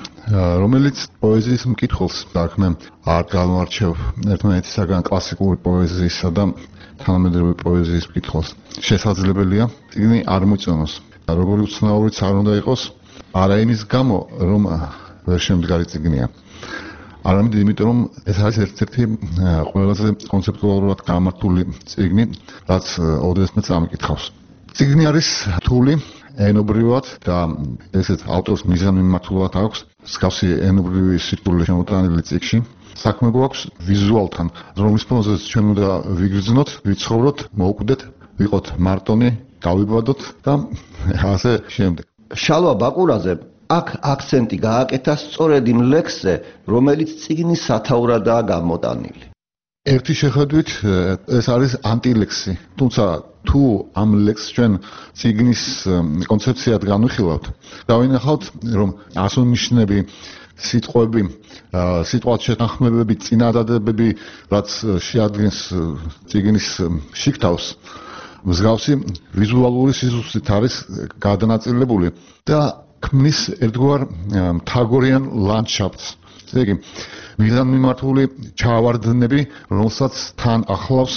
რომელიც პოეზიის მკითხველს საქმე არ გამოარჩევ ერთმანეთისაგან კლასიკური პოეზიისა და თანამედროვე პოეზიის მკითხველს. შესაძლებელია წიგნი არ მოწონოს. როგორი უცნაურიც არ უნდა იყოს, არა იმის გამო, რომ ვერ შემდგარი წიგნია. არამედ იმიტომ, რომ ეს არის ერთ-ერთი ყველაზე კონცეპტუალურად გამართული წიგნი, რაც ოდესმე წამიკითხავს. წიგნი არის რთული ენობრივად და ესეც ავტორს მიზანმიმართულად აქვს მსგავსი ენობრივი სიტყვული შემოტანილი წიგნში. საქმე გვაქვს ვიზუალთან, რომლის ფონზეც ჩვენ უნდა ვიგრძნოთ, ვიცხოვროთ, მოვკვდეთ, ვიყოთ მარტონი, გავიბადოთ და ასე შემდეგ. შალვა ბაკურაძე აქ აქცენტი გააკეთა სწორედ იმ ლექსზე, რომელიც წიგნის სათაურადაა გამოტანილი. ერთი შეხედვით ეს არის ანტილექსი, თუმცა თუ ამ ლექსს ჩვენ წიგნის კონცეფციად განვიხილავთ, დავინახავთ, რომ ასონიშნები, სიტყვები, სიტყვათ შეთანხმებები, წინადადებები, რაც შეადგენს წიგნის შიგთავს, მსგავსი ვიზუალური სიზუსტით არის გადანაწილებული და ქმნის ერთგვარ მთაგორიან ლანდშაფტს. ესე იგი, მიზანმიმართული ჩავარდნები, რომელსაც თან ახლავს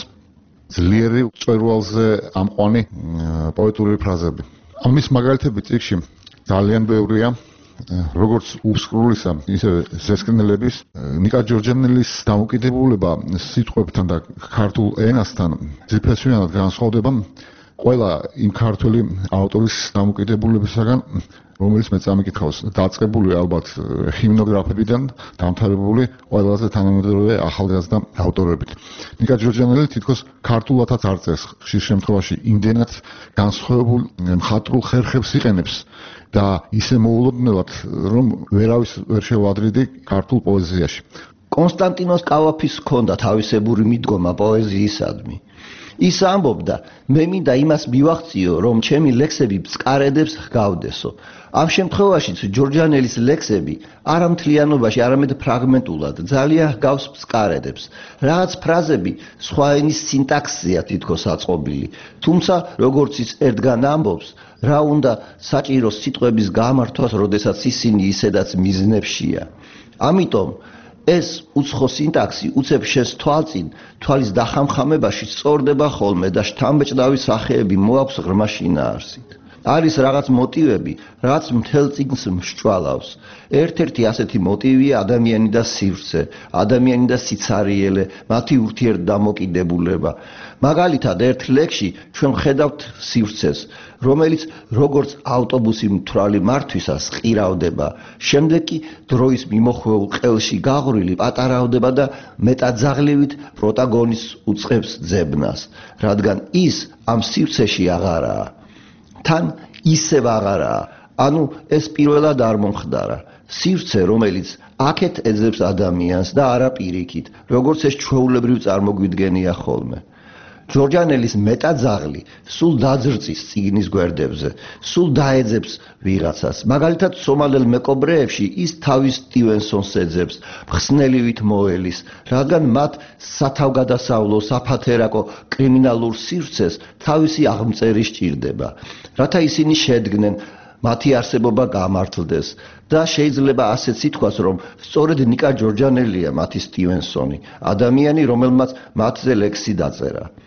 ძლიერი მწვერვალზე ამყვანი პოეტური ფრაზები. ამის მაგალითები წიგნში ძალიან ბევრია, როგორც უსკრულისა, ისე ზესკნელების. ნიკა ჯორჯანელის დამოკიდებულება სიტყვებთან და ქართულ ენასთან ძირფესვიანად განსხვავდება ყველა იმ ქართველი ავტორის დამოკიდებულებისაგან, რომელიც მე წამიკითხავს, დაწყებული ალბათ ჰიმნოგრაფებიდან, დამთავრებული ყველაზე თანამედროვე ახალგაზრდა ავტორებით. ნიკა ჯორჯანელი თითქოს ქართულადაც არ წერს, ხშირ შემთხვევაში იმდენად განსხვავებულ მხატვრულ ხერხებს იყენებს და ისე მოულოდნელად, რომ ვერავის ვერ შევადრიდი ქართულ პოეზიაში. კონსტანტინოს კავაფის ჰქონდა თავისებური მიდგომა პოეზიისადმი. ის ამბობდა, მე მინდა იმას მივახციო, რომ ჩემი ლექსები ბსკარედებს ჰგავდესო. ამ შემთხვევაშიც ჯორჯანელის ლექსები არა მთლიანობაში, არამედ ფრაგმენტულად ძალიან ჰგავს ბსკარედებს. რაღაც ფრაზები სხვა ენის სინტაქსზეა თითქოს აწყობილი, თუმცა როგორც ის ერთგან ამბობს, რა უნდა საჭირო სიტყვების გამართვას, როდესაც ისინი ისედაც მიზნებშია. ამიტომ ეს უცხო სინტაქსი უცებ შესთვალწინ თვალის დახამხამებაში სწორდება ხოლმე და შთამბეჭდავი სახეები მოაქვს ღრმა შინაარსით. არის რაღაც მოტივები, რაც მთელ წიგნს მსჭვალავს. ერთ-ერთი ასეთი მოტივია ადამიანი და სივრცე, ადამიანი და სიცარიელე, მათი ურთიერთდამოკიდებულება. მაგალითად, ერთ ლექსში ჩვენ ხედავთ სივრცეს, რომელიც როგორც ავტობუსი მთვრალი მართვისას ყირავდება, შემდეგ კი დროის მიმოხვეულ ყელში გაღვრილი პატარავდება და მეტაძაღლივით პროტაგონისტს უწყებს ძებნას, რადგან ის ამ სივრცეში აღარაა. თან ისევ აღარაა, ანუ ეს პირველად არ მომხდარა. სივრცე, რომელიც აქეთ ეძებს ადამიანს და არა პირიქით, როგორც ეს ჩვეულებრივ წარმოგვიდგენია ხოლმე. ჯორჯანელის მეტაძაღლი სულ დაძრწის წიგნის გვერდებზე, სულ დაეძებს ვიღაცას. მაგალითად, სომალელ მეკობრეებში ის თავის სტივენსონს ეძებს, მხსნელივით მოელის, რადგან მათ სათავგადასავლო, საფათერაკო კრიმინალურ სივრცეს თავისი აღმწერი სჭირდება, რათა ისინი შედგნენ, მათი არსებობა გამართლდეს და შეიძლება ასეც ითქვას, რომ სწორედ ნიკა ჯორჯანელია მათი სტივენსონი, ადამიანი, რომელმაც მათზე ლექსი დაწერა.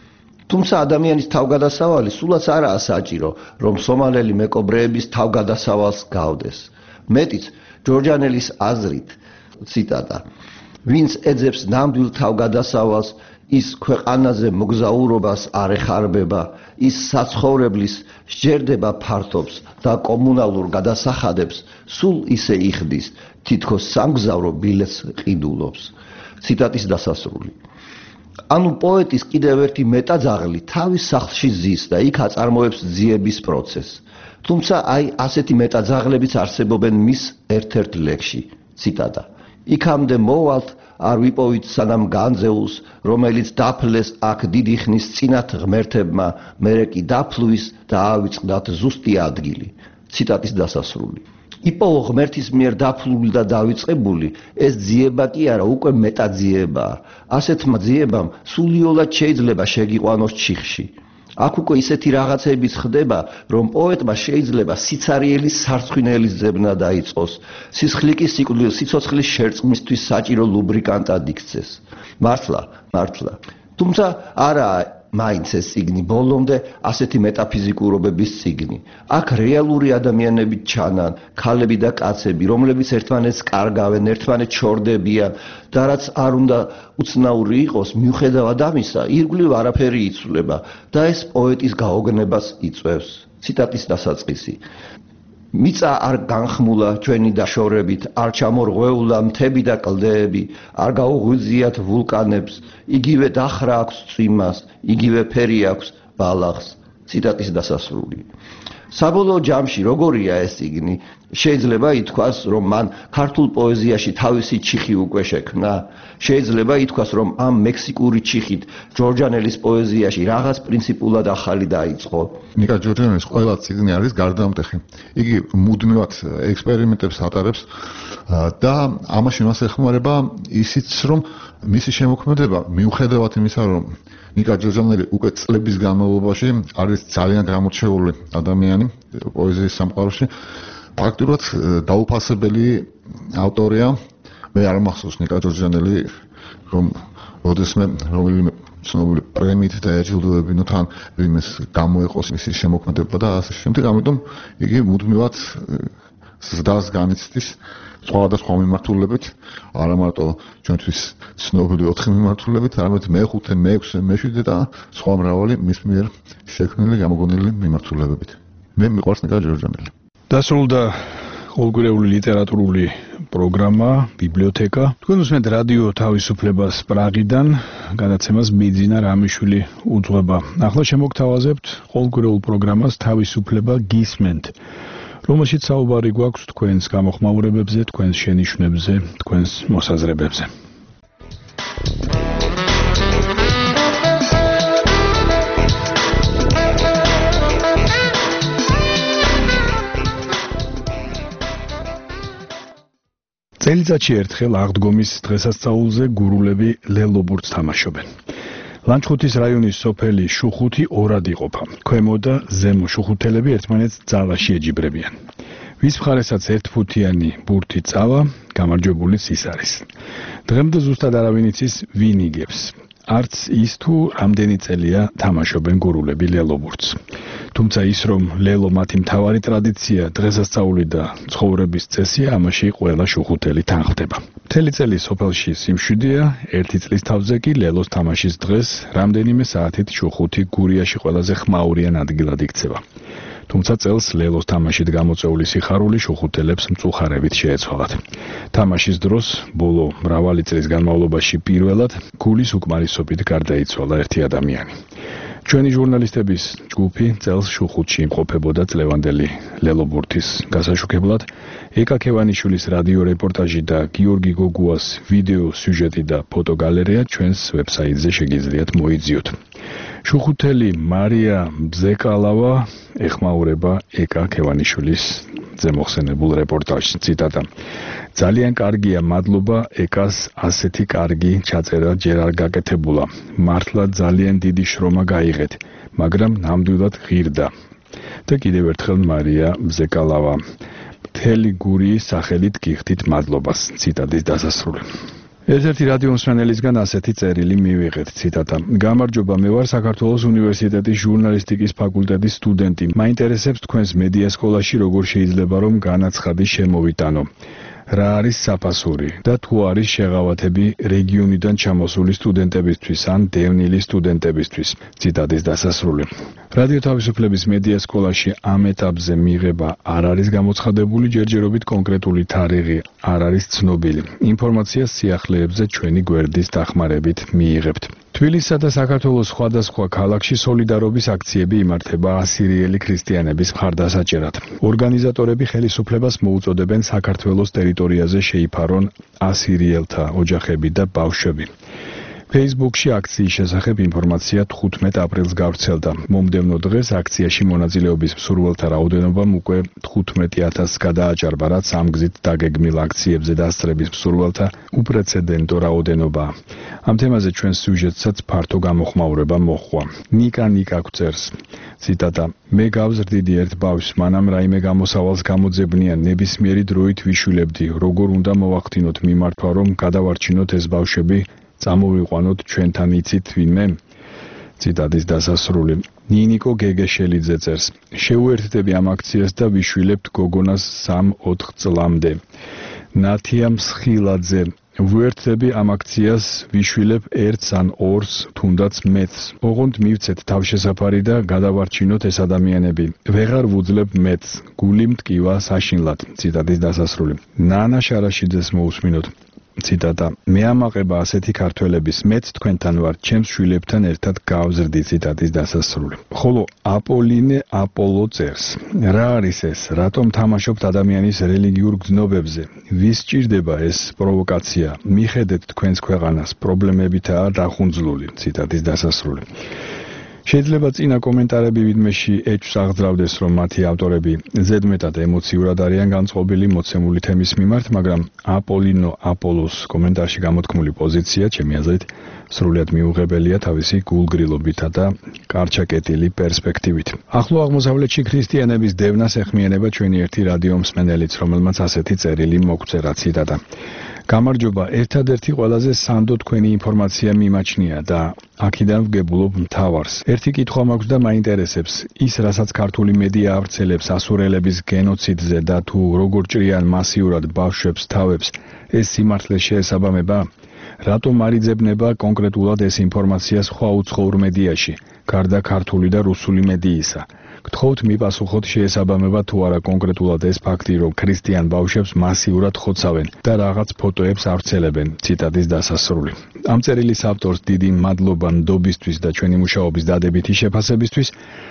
თუმცა ადამიანის თავგადასავალი სულაც არაა საჭირო, რომ სომალელი მეკობრეების თავგადასავალს გავდეს. მეტიც, ჯორჯანელის აზრით, ციტატა, ვინც ეძებს ნამდვილ თავგადასავალს, ის ქვეყანაზე მოგზაურობას არ ეხარბება, ის საცხოვრებლის სჯერდება ფართობს და კომუნალურ გადასახადებს სულ ისე იხდის, თითქოს სამგზავრო ბილეთს ყიდულობს. ციტატის დასასრული. ანუ პოეტის კიდევ ერთი მეტაძაღლი თავის სახლში ზის და იქ აწარმოებს ძიების პროცესს. თუმცა აი ასეთი მეტაძაღლებიც არსებობენ მის ერთ-ერთ ლექსში. ციტატა. იქამდე მოვალთ, არ ვიპოვით სანამ განძეულს, რომელიც დაფლეს აქ დიდი ხნის წინათ ღმერთებმა, მერე კი დაფლვის და ავიწყდათ ზუსტი ადგილი. ციტატის დასასრული. იპოვო ღმერთის მიერ დაფლული და დავიწყებული, ეს ძიება კი არა, უკვე მეტაძიებაა. ასეთმა ძიებამ სულიულად შეიძლება შეგიყვანოს ჩიხში. აქ უკვე ისეთი რაღაცებიც ხდება, რომ პოეტმა შეიძლება სიცარიელის სარცხვინელის ძებნა დაიწყოს, სისხლიკის სიცოცხლის შერწყმისთვის საჭირო ლუბრიკანტად იქცეს. მართლა, მართლა. თუმცა არაა მაინც ეს წიგნი ბოლომდე ასეთი მეტაფიზიკურობების წიგნი. აქ რეალური ადამიანები ჩანან, ქალები და კაცები, რომლებიც ერთმანეთს კარგავენ, ერთმანეთს ჩორდებიან და რაც არ უნდა უცნაური იყოს, მიუხედავად ამისა, ირგვლივ არაფერი იცვლება და ეს პოეტის გაოგნებას იწვევს. ციტატის დასაწყისი. მიწა არ განხმულა ჩვენი დაშორებით, არ ჩამორღვეულა მთები და კლდეები, არ გაუღვიძიათ ვულკანებს, იგივე დახრა აქვს წვიმას, იგივე ფერი აქვს ბალახს. ციტატის დასასრული. საბოლოო ჯამში როგორია ეს წიგნი? შეიძლება ითქვას, რომ მან ქართულ პოეზიაში თავისი ჩიხი უკვე შექმნა. შეიძლება ითქვას, რომ ამ მექსიკური ჩიხით ჯორჯანელის პოეზიაში რაღაც პრინციპულად ახალი დაიწყო. ნიკა ჯორჯანელის ყველა წიგნი არის გარდამტეხი. იგი მუდმივად ექსპერიმენტებს ატარებს და ამაში მას ეხმარება ისიც, რომ მისი შემოქმედება მიუხედავად იმისა, რომ ნიკა ჯორჯანელი უკვე წლების განმავლობაში არის ძალიან გამორჩეული ადამიანი პოეზიის სამყაროში. ფაქტურად დაუფასებელი ავტორია. მე არ მახსოვს ნიკა ჯორჯანელი, რომ როდესმე რომელიმე ცნობილი პრემიით დაეჯილდოებინო თან ვინმეს გამოეყოს მისი შემოქმედება და ასე შემდეგ. ამიტომ იგი მუდმივად ზრდას განიცდის სხვადასხვა მიმართულებით, არა მარტო ჩვენთვის ცნობილი ოთხი მიმართულებით, არამედ მეხუთე, მეექვსე, მეშვიდე და სხვა მრავალი მის მიერ შექმნილი გამოგონილი მიმართულებებით. მე მიყვარს ნიკა ჯორჯანელი. დასრულდა ყოველკვირეული ლიტერატურული პროგრამა ბიბლიოთეკა. თქვენ უსმენთ რადიო თავისუფლებას პრაღიდან, გადაცემას ბიძინა რამიშვილი უძღვება. ახლა შემოგთავაზებთ ყოველკვირეულ პროგრამას თავისუფლება გისმენთ, რომელშიც საუბარი გვაქვს თქვენს გამოხმაურებებზე, თქვენს შენიშვნებზე, თქვენს მოსაზრებებზე. წელიწადში ერთხელ აღდგომის დღესასწაულზე გურულები ლელობურთს თამაშობენ. ლანჩხუთის რაიონის სოფელი შუხუთი ორად იყოფა. ქვემო და ზემო შუხუთელები ერთმანეთს ძალაში ეჯიბრებიან. ვის მხარესაც ერთფუთიანი ბურთი წავა, გამარჯვებულიც ის არის. დღემდე ზუსტად არავინ იცის ვინ იგებს. არც ის თუ რამდენი წელია თამაშობენ გურულები ლელობურთს. თუმცა ის რომ ლელო მათი მთავარი ტრადიცია, დღესასწაული და ცხოვრების წესია, ამაში ყველა შუხუთელი თანხდება. მთელი წელი სოფელში სიმშვიდეა, ერთი წლის თავზე კი ლელოს თამაშის დღეს რამდენიმე საათით შუხუთი გურიაში ყველაზე ხმაურიან ადგილად იქცევა. თუმცა წელს ლელოს თამაშით გამოწვეული სიხარული შუხუთელებს მწუხარებით შეეცვალათ. თამაშის დროს ბოლო მრავალი წლის განმავლობაში პირველად გულის უკმარისობით გარდაიცვალა ერთი ადამიანი. ჩვენი ჟურნალისტების ჯგუფი წელს შუხუთში იმყოფებოდა წლევანდელი ლელობურთის გასაშუქებლად. ეკა ქევანიშვილის რადიო რეპორტაჟი და გიორგი გოგუას ვიდეო სიუჟეტი და ფოტოგალერეა ჩვენს ვებსაიტზე შეგიძლიათ მოიძიოთ. შუხუთელი მარია ბზეკალავა ეხმაურება ეკა ქევანიშვილის ზემოხსენებულ რეპორტაჟს. ციტატა: ძალიან კარგია, მადლობა ეკას, ასეთი კარგი ჩაწერა ჯერ არ გაკეთებულა. მართლა ძალიან დიდი შრომა გაიღეთ, მაგრამ ნამდვილად ღირდა. და კიდევ ერთხელ მარია ბზეკალავა. მთელი გურიის სახელით გიხდით მადლობას. ციტატის დასასრული. ერთ-ერთი რადიო მსმენელისგან ასეთი წერილი მივიღეთ, ციტატა. გამარჯობა, მე ვარ საქართველოს უნივერსიტეტის ჟურნალისტიკის ფაკულტეტის სტუდენტი. მაინტერესებს თქვენს მედია სკოლაში როგორ შეიძლება რომ განაცხადი შემოვიტანო. რა არის საფასური და თუ არის შეღავათები რეგიონიდან ჩამოსული სტუდენტებისთვის ან დევნილი სტუდენტებისთვის. ციტატის დასასრული. რადიო თავისუფლების მედია სკოლაში ამ ეტაპზე მიღება არ არის გამოცხადებული, ჯერჯერობით კონკრეტული თარიღი არ არის ცნობილი. ინფორმაციას სიახლეებზე ჩვენი გვერდის დახმარებით მიიღებთ. თბილისსა და საქართველოს სხვადასხვა ქალაქში სოლიდარობის აქციები იმართება ასირიელი ქრისტიანების მხარდასაჭერად. ორგანიზატორები ხელისუფლებას მოუწოდებენ საქართველოს ტერიტორიაზე შეიფარონ ასირიელთა ოჯახები და ბავშვები. Facebook-ში აქციის შესახებ ინფორმაცია თხუთმეტ აპრილს გავრცელდა. მომდევნო დღეს აქციაში მონაწილეობის მსურველთა რაოდენობამ უკვე თხუთმეტი ათასს გადააჭარბა, რაც ამ გზით დაგეგმილ აქციებზე დასწრების მსურველთა უპრეცედენტო რაოდენობაა. ამ თემაზე ჩვენ სიუჟეტსაც ფართო გამოხმაურება მოჰყვა. ნიკა ნიკა გვწერს, ციტატა: მე გავზრდიდი ერთ ბავშვს, მანამ რაიმე გამოსავალს გამოძებნიან, ნებისმიერი დროით ვიშვილებდი, როგორ უნდა მოვახდინოთ მიმართვა, რომ გადავარჩინოთ ეს ბავშვები, წამოვიყვანოთ ჩვენთან იცით ვინმე? ციტატის დასასრული. ნინიკო გეგეშელიძე წერს: შეუერთდები ამ აქციას და ვიშვილებთ გოგონას სამ-ოთხ წლამდე. ნათია მსხილაძე: ვუერთდები ამ აქციას, ვიშვილებ ერთს ან ორს, თუნდაც მეცს. ოღონდ მივცეთ თავშესაფარი და გადავარჩინოთ ეს ადამიანები. ვეღარ ვუძლებ მეცს, გული მტკივა საშინლად. ციტატის დასასრული. ნანა შარაშიძეს მოусმინოთ. ციტატა: მე ამაყება ასეთი ქართველების, მეც თქვენთან ვარ, ჩემს შვილებთან ერთად გავზრდი. ციტატის დასასრული. ხოლო აპოლინე აპოლო წერს: რა არის ეს? რატომ თამაშობთ ადამიანის რელიგიურ გრძნობებზე? ვის სჭირდება ეს პროვოკაცია? მიხედეთ თქვენს ქვეყანას, პრობლემებითაა დახუნძლული. ციტატის დასასრული. შეიძლება წინა კომენტარები ვიდმეში ეჭვს აღძრავდეს, რომ მათი ავტორები ზედმეტად ემოციურად არიან განწყობილი მოცემული თემის მიმართ, მაგრამ აპოლინო აპოლოს კომენტარში გამოთქმული პოზიცია, ჩემი აზრით, სრულიად მიუღებელია თავისი გულგრილობითა და კარჩაკეტილი პერსპექტივით. ახლო აღმოსავლეთში ქრისტიანების დევნას ეხმიანება ჩვენი ერთი რადიო მსმენელიც, რომელმაც ასეთი წერილი მოგწერა, ციტატა: გამარჯობა, ერთადერთი ყველაზე სანდო თქვენი ინფორმაცია მიმაჩნია და აქედან ვგებულობ მთავარს. ერთი კითხვა მაქვს და მაინტერესებს, ის რასაც ქართული მედია ავრცელებს ასურელების გენოციდზე და თუ როგორ ჭრიან მასიურად ბავშვებს თავებს, ეს სიმართლე შეესაბამება? რატომ არ იძებნება კონკრეტულად ეს ინფორმაცია სხვა უცხოურ მედიაში, გარდა ქართული და რუსული მედიისა? გთხოვთ მიპასუხოთ, შეესაბამება თუ არა კონკრეტულად ეს ფაქტი, რომ ქრისტიან ბავშვებს მასიურად ხოცავენ და რაღაც ფოტოებს ავრცელებენ. ციტატის დასასრული. ამ წერილის ავტორს დიდი მადლობა ნდობისთვის და ჩვენი მუშაობის დადებითი შეფასებისთვის.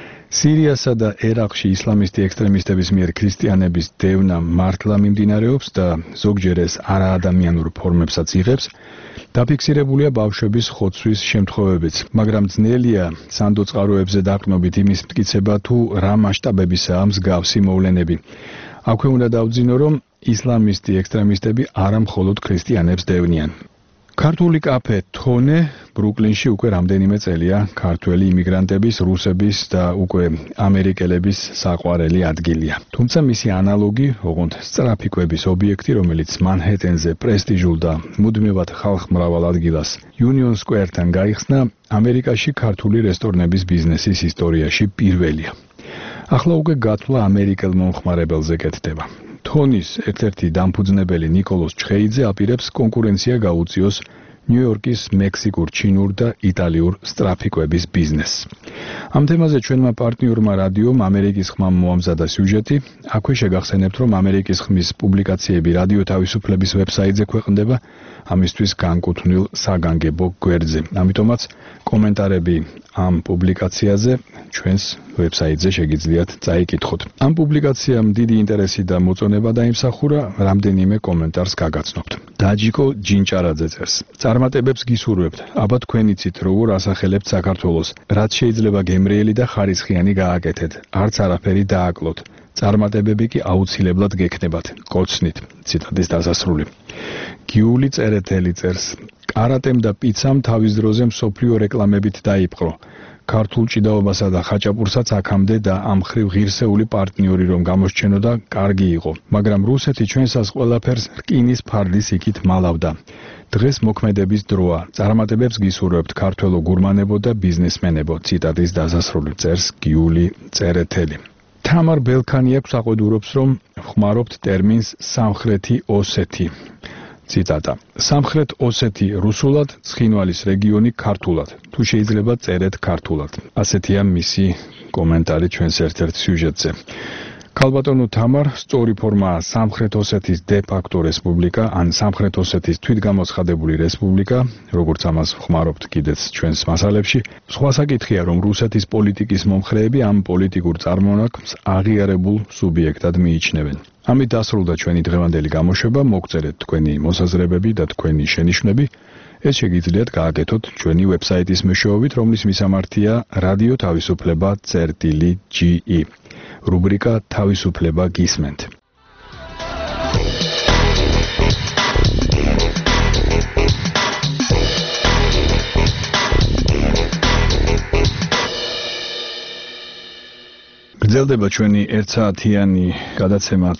სირიასა და ერაყში ისლამისტი ექსტრემისტების მიერ ქრისტიანების დევნა მართლა მიმდინარეობს და ზოგჯერ ეს არაადამიანურ ფორმებსაც იღებს. დაფიქსირებულია ბავშვების ხოცვის შემთხვევებიც, მაგრამ ძნელია სანდო წყაროებზე დაყრდნობით იმის მტკიცება, თუ რა მასშტაბებისაა მსგავსი მოვლენები. აქვე უნდა დავძინო, რომ ისლამისტი ექსტრემისტები არა მხოლოდ ქრისტიანებს დევნიან. ქართული კაფე თონე ბრუკლინში უკვე რამდენიმე წელია ქართველი იმიგრანტების, რუსების და უკვე ამერიკელების საყვარელი ადგილია. თუმცა მისი ანალოგი, ოღონდ სწრაფი კვების ობიექტი, რომელიც მანჰეტენზე პრესტიჟულ და მუდმივად ხალხმრავალ ადგილას Union Square-თან გაიხსნა, ამერიკაში ქართული რესტორნების ბიზნესის ისტორიაში პირველია. ახლა უკვე გათვლა ამერიკელ მომხმარებელზე კეთდება. თონის ერთ-ერთი დამფუძნებელი ნიკოლოზ ჩხეიძე აპირებს კონკურენცია გაუწიოს ნიუ-იორკის მექსიკურ, ჩინურ და იტალიურ სტრაფიკების ბიზნესს. ამ თემაზე ჩვენმა პარტნიორმა რადიომ ამერიკის ხმამ მოამზადა სიუჟეტი. აქვე შეგახსენებთ, რომ ამერიკის ხმის პუბლიკაციები რადიო თავისუფლების ვებსაიტზე ქვეყნდება, ამისთვის განკუთვნილ საგანგებო გვერდზე. ამიტომაც კომენტარები ამ პუბლიკაციაზე ჩვენს ვებსაიტზე შეგიძლიათ წაიკითხოთ. ამ პუბლიკაციამ დიდი ინტერესი და მოწონება დაიმსახურა, რამდენიმე კომენტარს გაგაცნობთ. დაჯიკო ჯინჭარაძე წერს: წარმატებებს გისურვებთ. აბა თქვენ იცით, როგორ ასახელებთ საქართველოს, რაც შეიძლება გემრიელი და ხარისხიანი გააკეთეთ. არც არაფერი დააკლოთ. წარმატებები კი აუცილებლად გექნებათ. კოცნით. ციტატის დასასრული. გიული წერეთელი წერს: კარატემ და პიცამ თავის დროზე მსოფლიო რეკლამებით დაიპყრო. ქართულ ჭიდაობასა და ხაჭაპურსაც აქამდე და ამ ხრივ ღირსეული პარტნიორი რომ გამოსჩენოდა, კარგი იყო, მაგრამ რუსეთი ჩვენსას ყველაფერს რკინის ფარდის იქით მალავდა. დღეს მოქმედების დროა. წარმატებებს გისურვებთ ქართველო გურმანებო და ბიზნესმენებო. ციტატის დასასრული წერს გიული წერეთელი. თამარ ბელქანი აქვს აყვედურობს, რომ ხმარობთ ტერმინს სამხრეთი ოსეთი. ციტატა. სამხრეთ ოსეთი რუსულად, ცხინვალის რეგიონი ქართულად. თუ შეიძლება წერეთ ქართულად. ასეთია მისი კომენტარი ჩვენს ერთ-ერთ სიუჟეტზე. ქალბატონო თამარ, სწორი ფორმაა სამხრეთ ოსეთის დე-ფაქტო რესპუბლიკა ან სამხრეთ ოსეთის თვითგამოცხადებული რესპუბლიკა, როგორც ამას ხმარობთ კიდეც ჩვენს მასალებში. სხვა საკითხია, რომ რუსეთის პოლიტიკის მომხრეები ამ პოლიტიკურ წარმონაქმნს აღიარებულ სუბიექტად მიიჩნევენ. ამით დასრულდა ჩვენი დღევანდელი გამოშვება. მოგწერეთ თქვენი მოსაზრებები და თქვენი შენიშვნები. ეს შეგიძლიათ გააკეთოთ ჩვენი ვებსაიტის მეშვეობით, რომლის მისამართია რადიო თავისუფლება წერტილი ჯი ი. რუბრიკა თავისუფლება გისმენთ. გრძელდება ჩვენი ერთ საათიანი გადაცემა.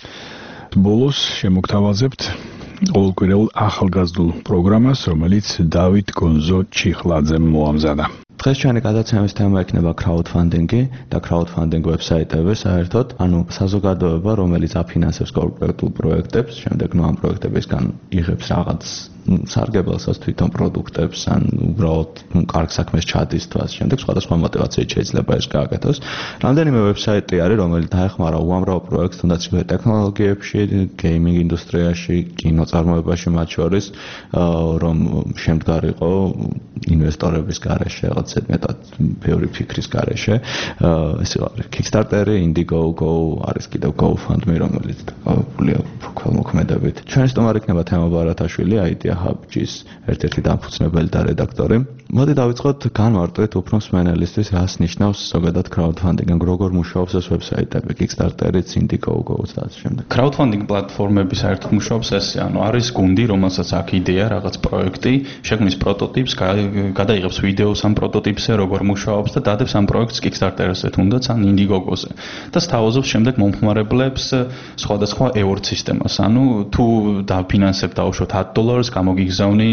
ბოლოს შემოგთავაზებთ ყოველკვირეულ ახალგაზრდულ პროგრამას, რომელიც დავით გონზო ჩიხლაძემ მოამზადა. დღეს ჩვენი გადაცემის თემა იქნება crowdfunding-ი და crowdfunding ვებსაიტები საერთოდ, ანუ საზოგადოება, რომელიც აფინანსებს კონკრეტულ პროექტებს, შემდეგ ნუ ამ პროექტებისგან იღებს რაღაც სარგებელსაც თვითონ პროდუქტებს ან უბრალოდ კარგ საქმეს ჩადის თვას, შემდეგ სხვადასხვა мотивაციით შეიძლება ეს გააკეთოს. რამდენიმე ვებსაიტი არის, რომელიც დაეხმარა უამრავ პროექტს, თუნდაც ტექნოლოგიებში, გეიმინგ ინდუსტრიაში, კინოწარმოებაში მათ შორის, რომ შემდგარიყო ინვესტორების გარეშე, რაღაც მეტად ბევრი ფიქრის გარეშე. ეს არის Kickstarter-ი, Indiegogo, არის კიდევ GoFundMe, რომელიც დაკავებულია მოქმედებით. ჩვენი სტუმარი იქნება თემა ბარათაშვილი, idea hub-ის ერთ-ერთი დამფუძნებელი და რედაქტორი. მოდი დავიწყოთ განმარტოთ უფრო მსმენელისთვის, რას ნიშნავს ზოგადად crowdfunding, როგორ მუშაობს ეს ვებსაიტები, Kickstarter-იც, Indiegogo-ც და ასე შემდეგ. crowdfunding პლატფორმები საერთოდ მუშაობს ესე, ანუ არის გუნდი, რომელსაც აქვს იდეა, რაღაც პროექტი, შექმნის პროტოტიპს, გადაიღებს ვიდეოს ამ პროტოტიპზე, როგორ მუშაობს და დადებს ამ პროექტს Kickstarter-ზე თუნდაც ან Indiegogo-ზე. და სთავაზობს შემდეგ მომხმარებლებს სხვადასხვა award სისტემას. ანუ თუ დაფინანსებ დაუშვოთ ათ დოლარს, გამოგიგზავნი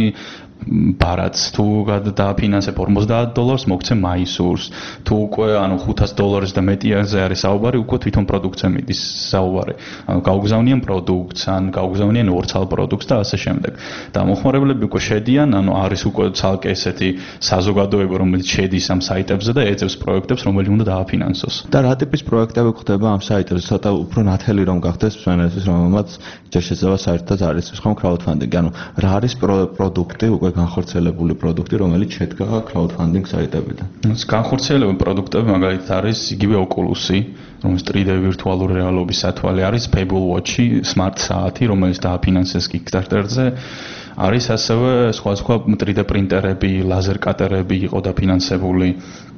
ბარათს, თუ დააფინანსებ ორმოცდაათ დოლარს, მოგცე მაისურს. თუ უკვე ანუ ხუთას დოლარს და მეტიაზე არის საუბარი, უკვე თვითონ პროდუქტზე მიდის საუბარი. ანუ გაუგზავნიან პროდუქტს, ან გაუგზავნიან ორცალ პროდუქტს და ასე შემდეგ. და მომხმარებლები უკვე შედიან, ანუ არის უკვე ცალკე ესეთი საზოგადოება, რომელიც შედის ამ საიტებზე და ეძებს პროექტებს, რომელი უნდა დააფინანსოს. და რა ტიპის პროექტები გვხდება ამ საიტებზე? ცოტა უფრო ნათელი რომ გახდეს მსმენელისთვის, რომელმაც ჯერ შეიძლება საერთოდ არის ხომ crowdfunding, ანუ რა არის პროდუქტი, უკვე განხორციელებული პროდუქტი, რომელიც შედგა crowdfunding საიტებიდან. ეს განხორციელებული პროდუქტები მაგალითად არის იგივე Oculus-ი, რომელიც თრი დე ვირტუალური რეალობის სათვალე არის, Pebble Watch-ი, smart საათი, რომელიც დააფინანსეს Kickstarter-ზე. არის ასევე სხვა სხვა თრი დე პრინტერები, ლაზერ კატერები იყო დაფინანსებული.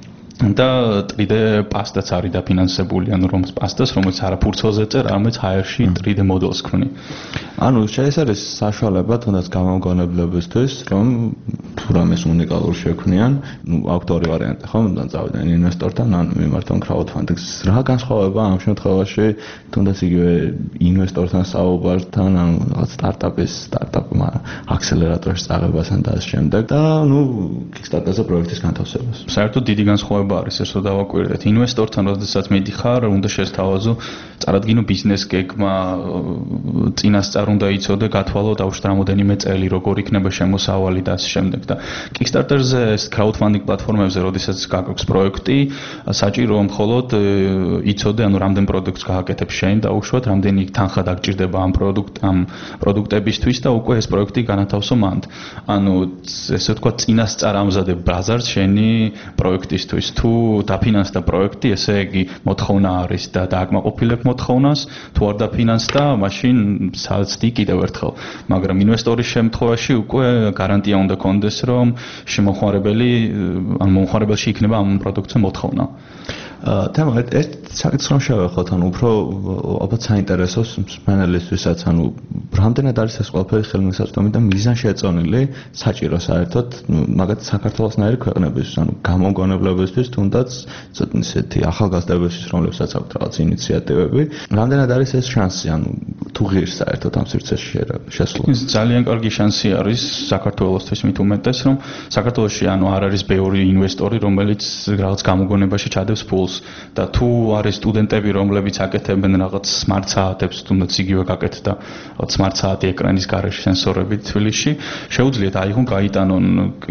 და თრი დე პასტაც არის დაფინანსებული, ანუ რომ პასტას, რომელიც არა ფურცელზე წერ, არამედ ჰაერში თრი დე მოდელს ქმნი. ანუ ეს არის საშუალება თუნდაც გამომგონებლებისთვის, რომ თუ რამეს უნიკალურ შექმნიან, ნუ აქვთ ორი ვარიანტი, ხო? ან წავიდნენ ინვესტორთან, ან მიმართონ crowdfunding-ს. რა განსხვავება ამ შემთხვევაში, თუნდაც იგივე ინვესტორთან საუბართან, ან რაღაც სტარტაპის, სტარტაპმა აქსელერატორში წაღებასთან და ამ შემდეგ და ნუ Kickstarter-ზე პროექტის განთავსებას. საერთოდ დიდი განსხვავება არის ეს რომ დავაკვირდეთ ინვესტორთან, როდესაც მიდიხარ, უნდა შესთავაზო, წარადგინო ბიზნეს გეგმა, წინასწარ უნდა იცოდე, გათვალო დავუშვათ რამოდენიმე წელი, როგორ იქნება შემოსავალი და ასე შემდეგ და Kickstarter-ზე ეს crowdfunding პლატფორმებზე, როდესაც გაქვს პროექტი, საჭიროა მხოლოდ იცოდე, ანუ რამდენ პროდუქტს გააკეთებ შენ დაუშვათ, რამდენი თანხა დაგჭირდება ამ პროდუქტ ამ პროდუქტებისთვის და უკვე ეს პროექტი განათავსო მანდ. ანუ ესე ვთქვათ, წინასწარ ამზადებ ბაზარს შენი პროექტისთვის. თუ დაფინანსდა პროექტი, ესე იგი მოთხოვნა არის და დააკმაყოფილებ მოთხოვნას, თუ არ დაფინანსდა, მაშინ საცდი კიდევ ერთხელ. მაგრამ ინვესტორის შემთხვევაში უკვე გარანტია უნდა კონდეს, რომ შემოხმარებელი ან მომხმარებელში იქნება ამ პროდუქტზე მოთხოვნა. თემა ეს საკითხს რომ შევეხოთ, ანუ უფრო ალბათ საინტერესოს მსმენელისთვისაც, ანუ რამდენად არის ეს ყველაფერი ხელმისაწვდომი და მიზანშეწონილი საჭირო საერთოდ, მაგათ საქართველოსნაირი ქვეყნებისთვის, ანუ გამომგონებლებისთვის, თუნდაც ისეთი ახალგაზრდებისთვის, რომლებსაც აქვთ რაღაც ინიციატივები, რამდენად არის ეს შანსი, ანუ თუ ღირს საერთოდ ამ სივრცეში შესვლა? ძალიან კარგი შანსი არის საქართველოსთვის, მით უმეტეს, რომ საქართველოში ანუ არ არის ბევრი ინვესტორი, რომელიც რაღაც გამოგონებაში ჩადებს ფულს და თუ არის სტუდენტები, რომლებიც აკეთებენ რაღაც smart საათებს, თუნდაც იგივე გაკეთდა რაღაც smart საათი ეკრანის გარეშე სენსორებით თბილისში, შეუძლიათ აიღონ, გაიტანონ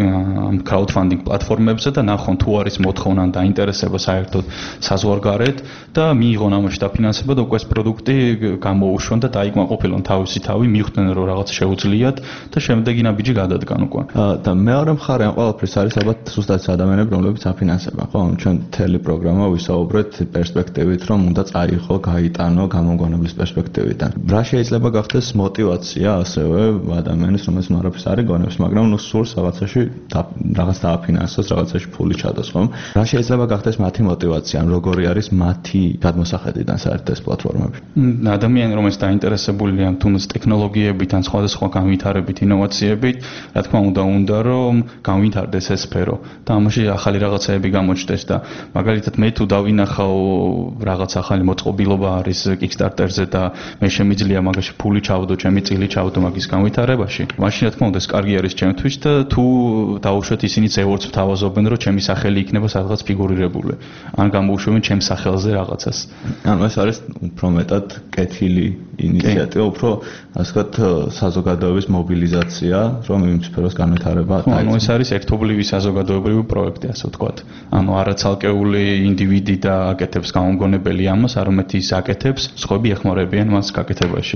ამ crowdfunding პლატფორმებზე და ნახონ თუ არის მოთხოვნა და ინტერესება საერთოდ საზღვარგარეთ და მიიღონ ამაში დაფინანსება და უკვე ეს პროდუქტი გამოუშვან და დაიკმაყოფილონ თავისი თავი, მიხვდნენ რომ რაღაც შეუძლიათ და შემდეგი ნაბიჯი გადადგან უკვე. და მეორე მხარე ამ ყველაფრის არის ალბათ ზუსტად ადამიანები, რომლებიც აფინანსებენ, ხო? ჩვენ მთელი პროგრამა ვისაუბრეთ პერსპექტივით, რომ უნდა წაიღო, გაიტანო გამომგონებლის პერსპექტივიდან. რა შეიძლება გახდეს мотиваცია ასევე ადამიანის, რომელიც მარაფერს არ იგონებს, მაგრამ ნუ სურს რაღაცაში რაღაც დააფინანსოს, რაღაცაში ფული ჩადოს, ხო? რა შეიძლება გახდეს მათი мотиваცია, ან როგორი არის მათი გადმოსახედიდან საერთოდ ეს პლატფორმები? ადამიანი, რომელიც დაინტერესებულია თუნდაც ტექნოლოგიებით ან სხვადასხვა განვითარებით, ინოვაციებით, რა თქმა უნდა, უნდა რომ განვითარდეს ეს სფერო და ამაში ახალი რაღაცაები გამოჩნდეს და მაგალითად მე თუ დავინახავ რაღაც ახალი მოწყობილობა არის Kickstarter-ზე და მე შემიძლია მაგაში ფული ჩავდო, ჩემი წილი ჩავდო მაგის განვითარებაში. მაშინ რა თქმა უნდა ეს კარგი არის ჩემთვის და თუ დაუშვათ ისინი ზეორც ვთავაზობენ რომ ჩემი სახელი იქნება სადღაც ფიგურირებული. ან გამოუშვებენ ჩემს სახელზე რაღაცას. ანუ ეს არის უფრო მეტად კეთილი ინიციატივა, უფრო ასე ვთქვათ საზოგადოების მობილიზაცია, რომ იმ სფეროს განვითარება დაიწყოს. ანუ ეს არის ერთობლივი საზოგადოებრივი პროექტი, ასე ვთქვათ. ანუ არა ცალკეული ინდივიდი და აკეთებს გამომგონებელი ამას, არამედ ის აკეთებს, სხვები ეხმარებიან მას გაკეთებაში.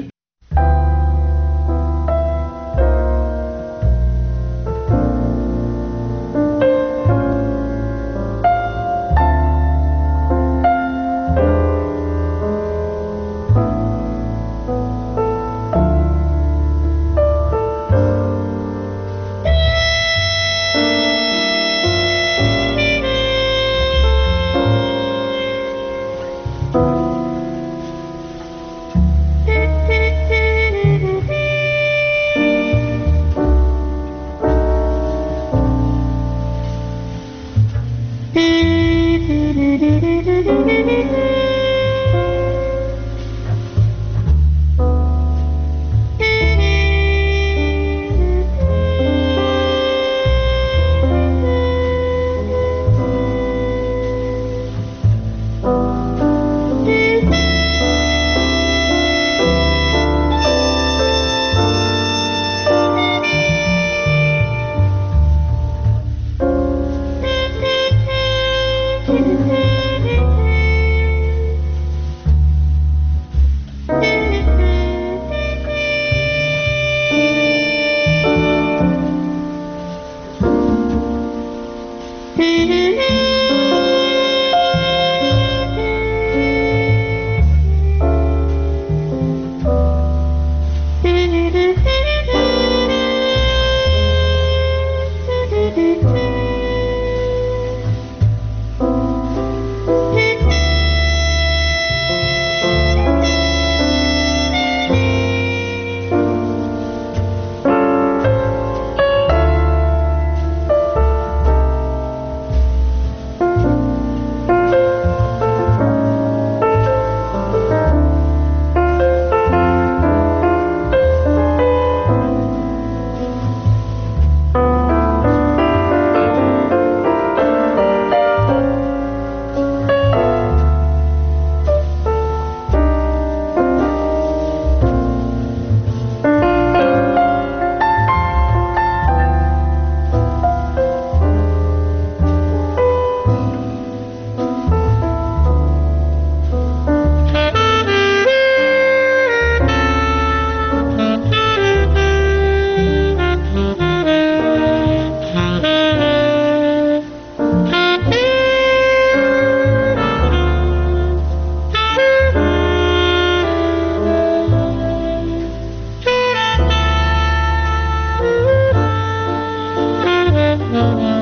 Mm-hmm.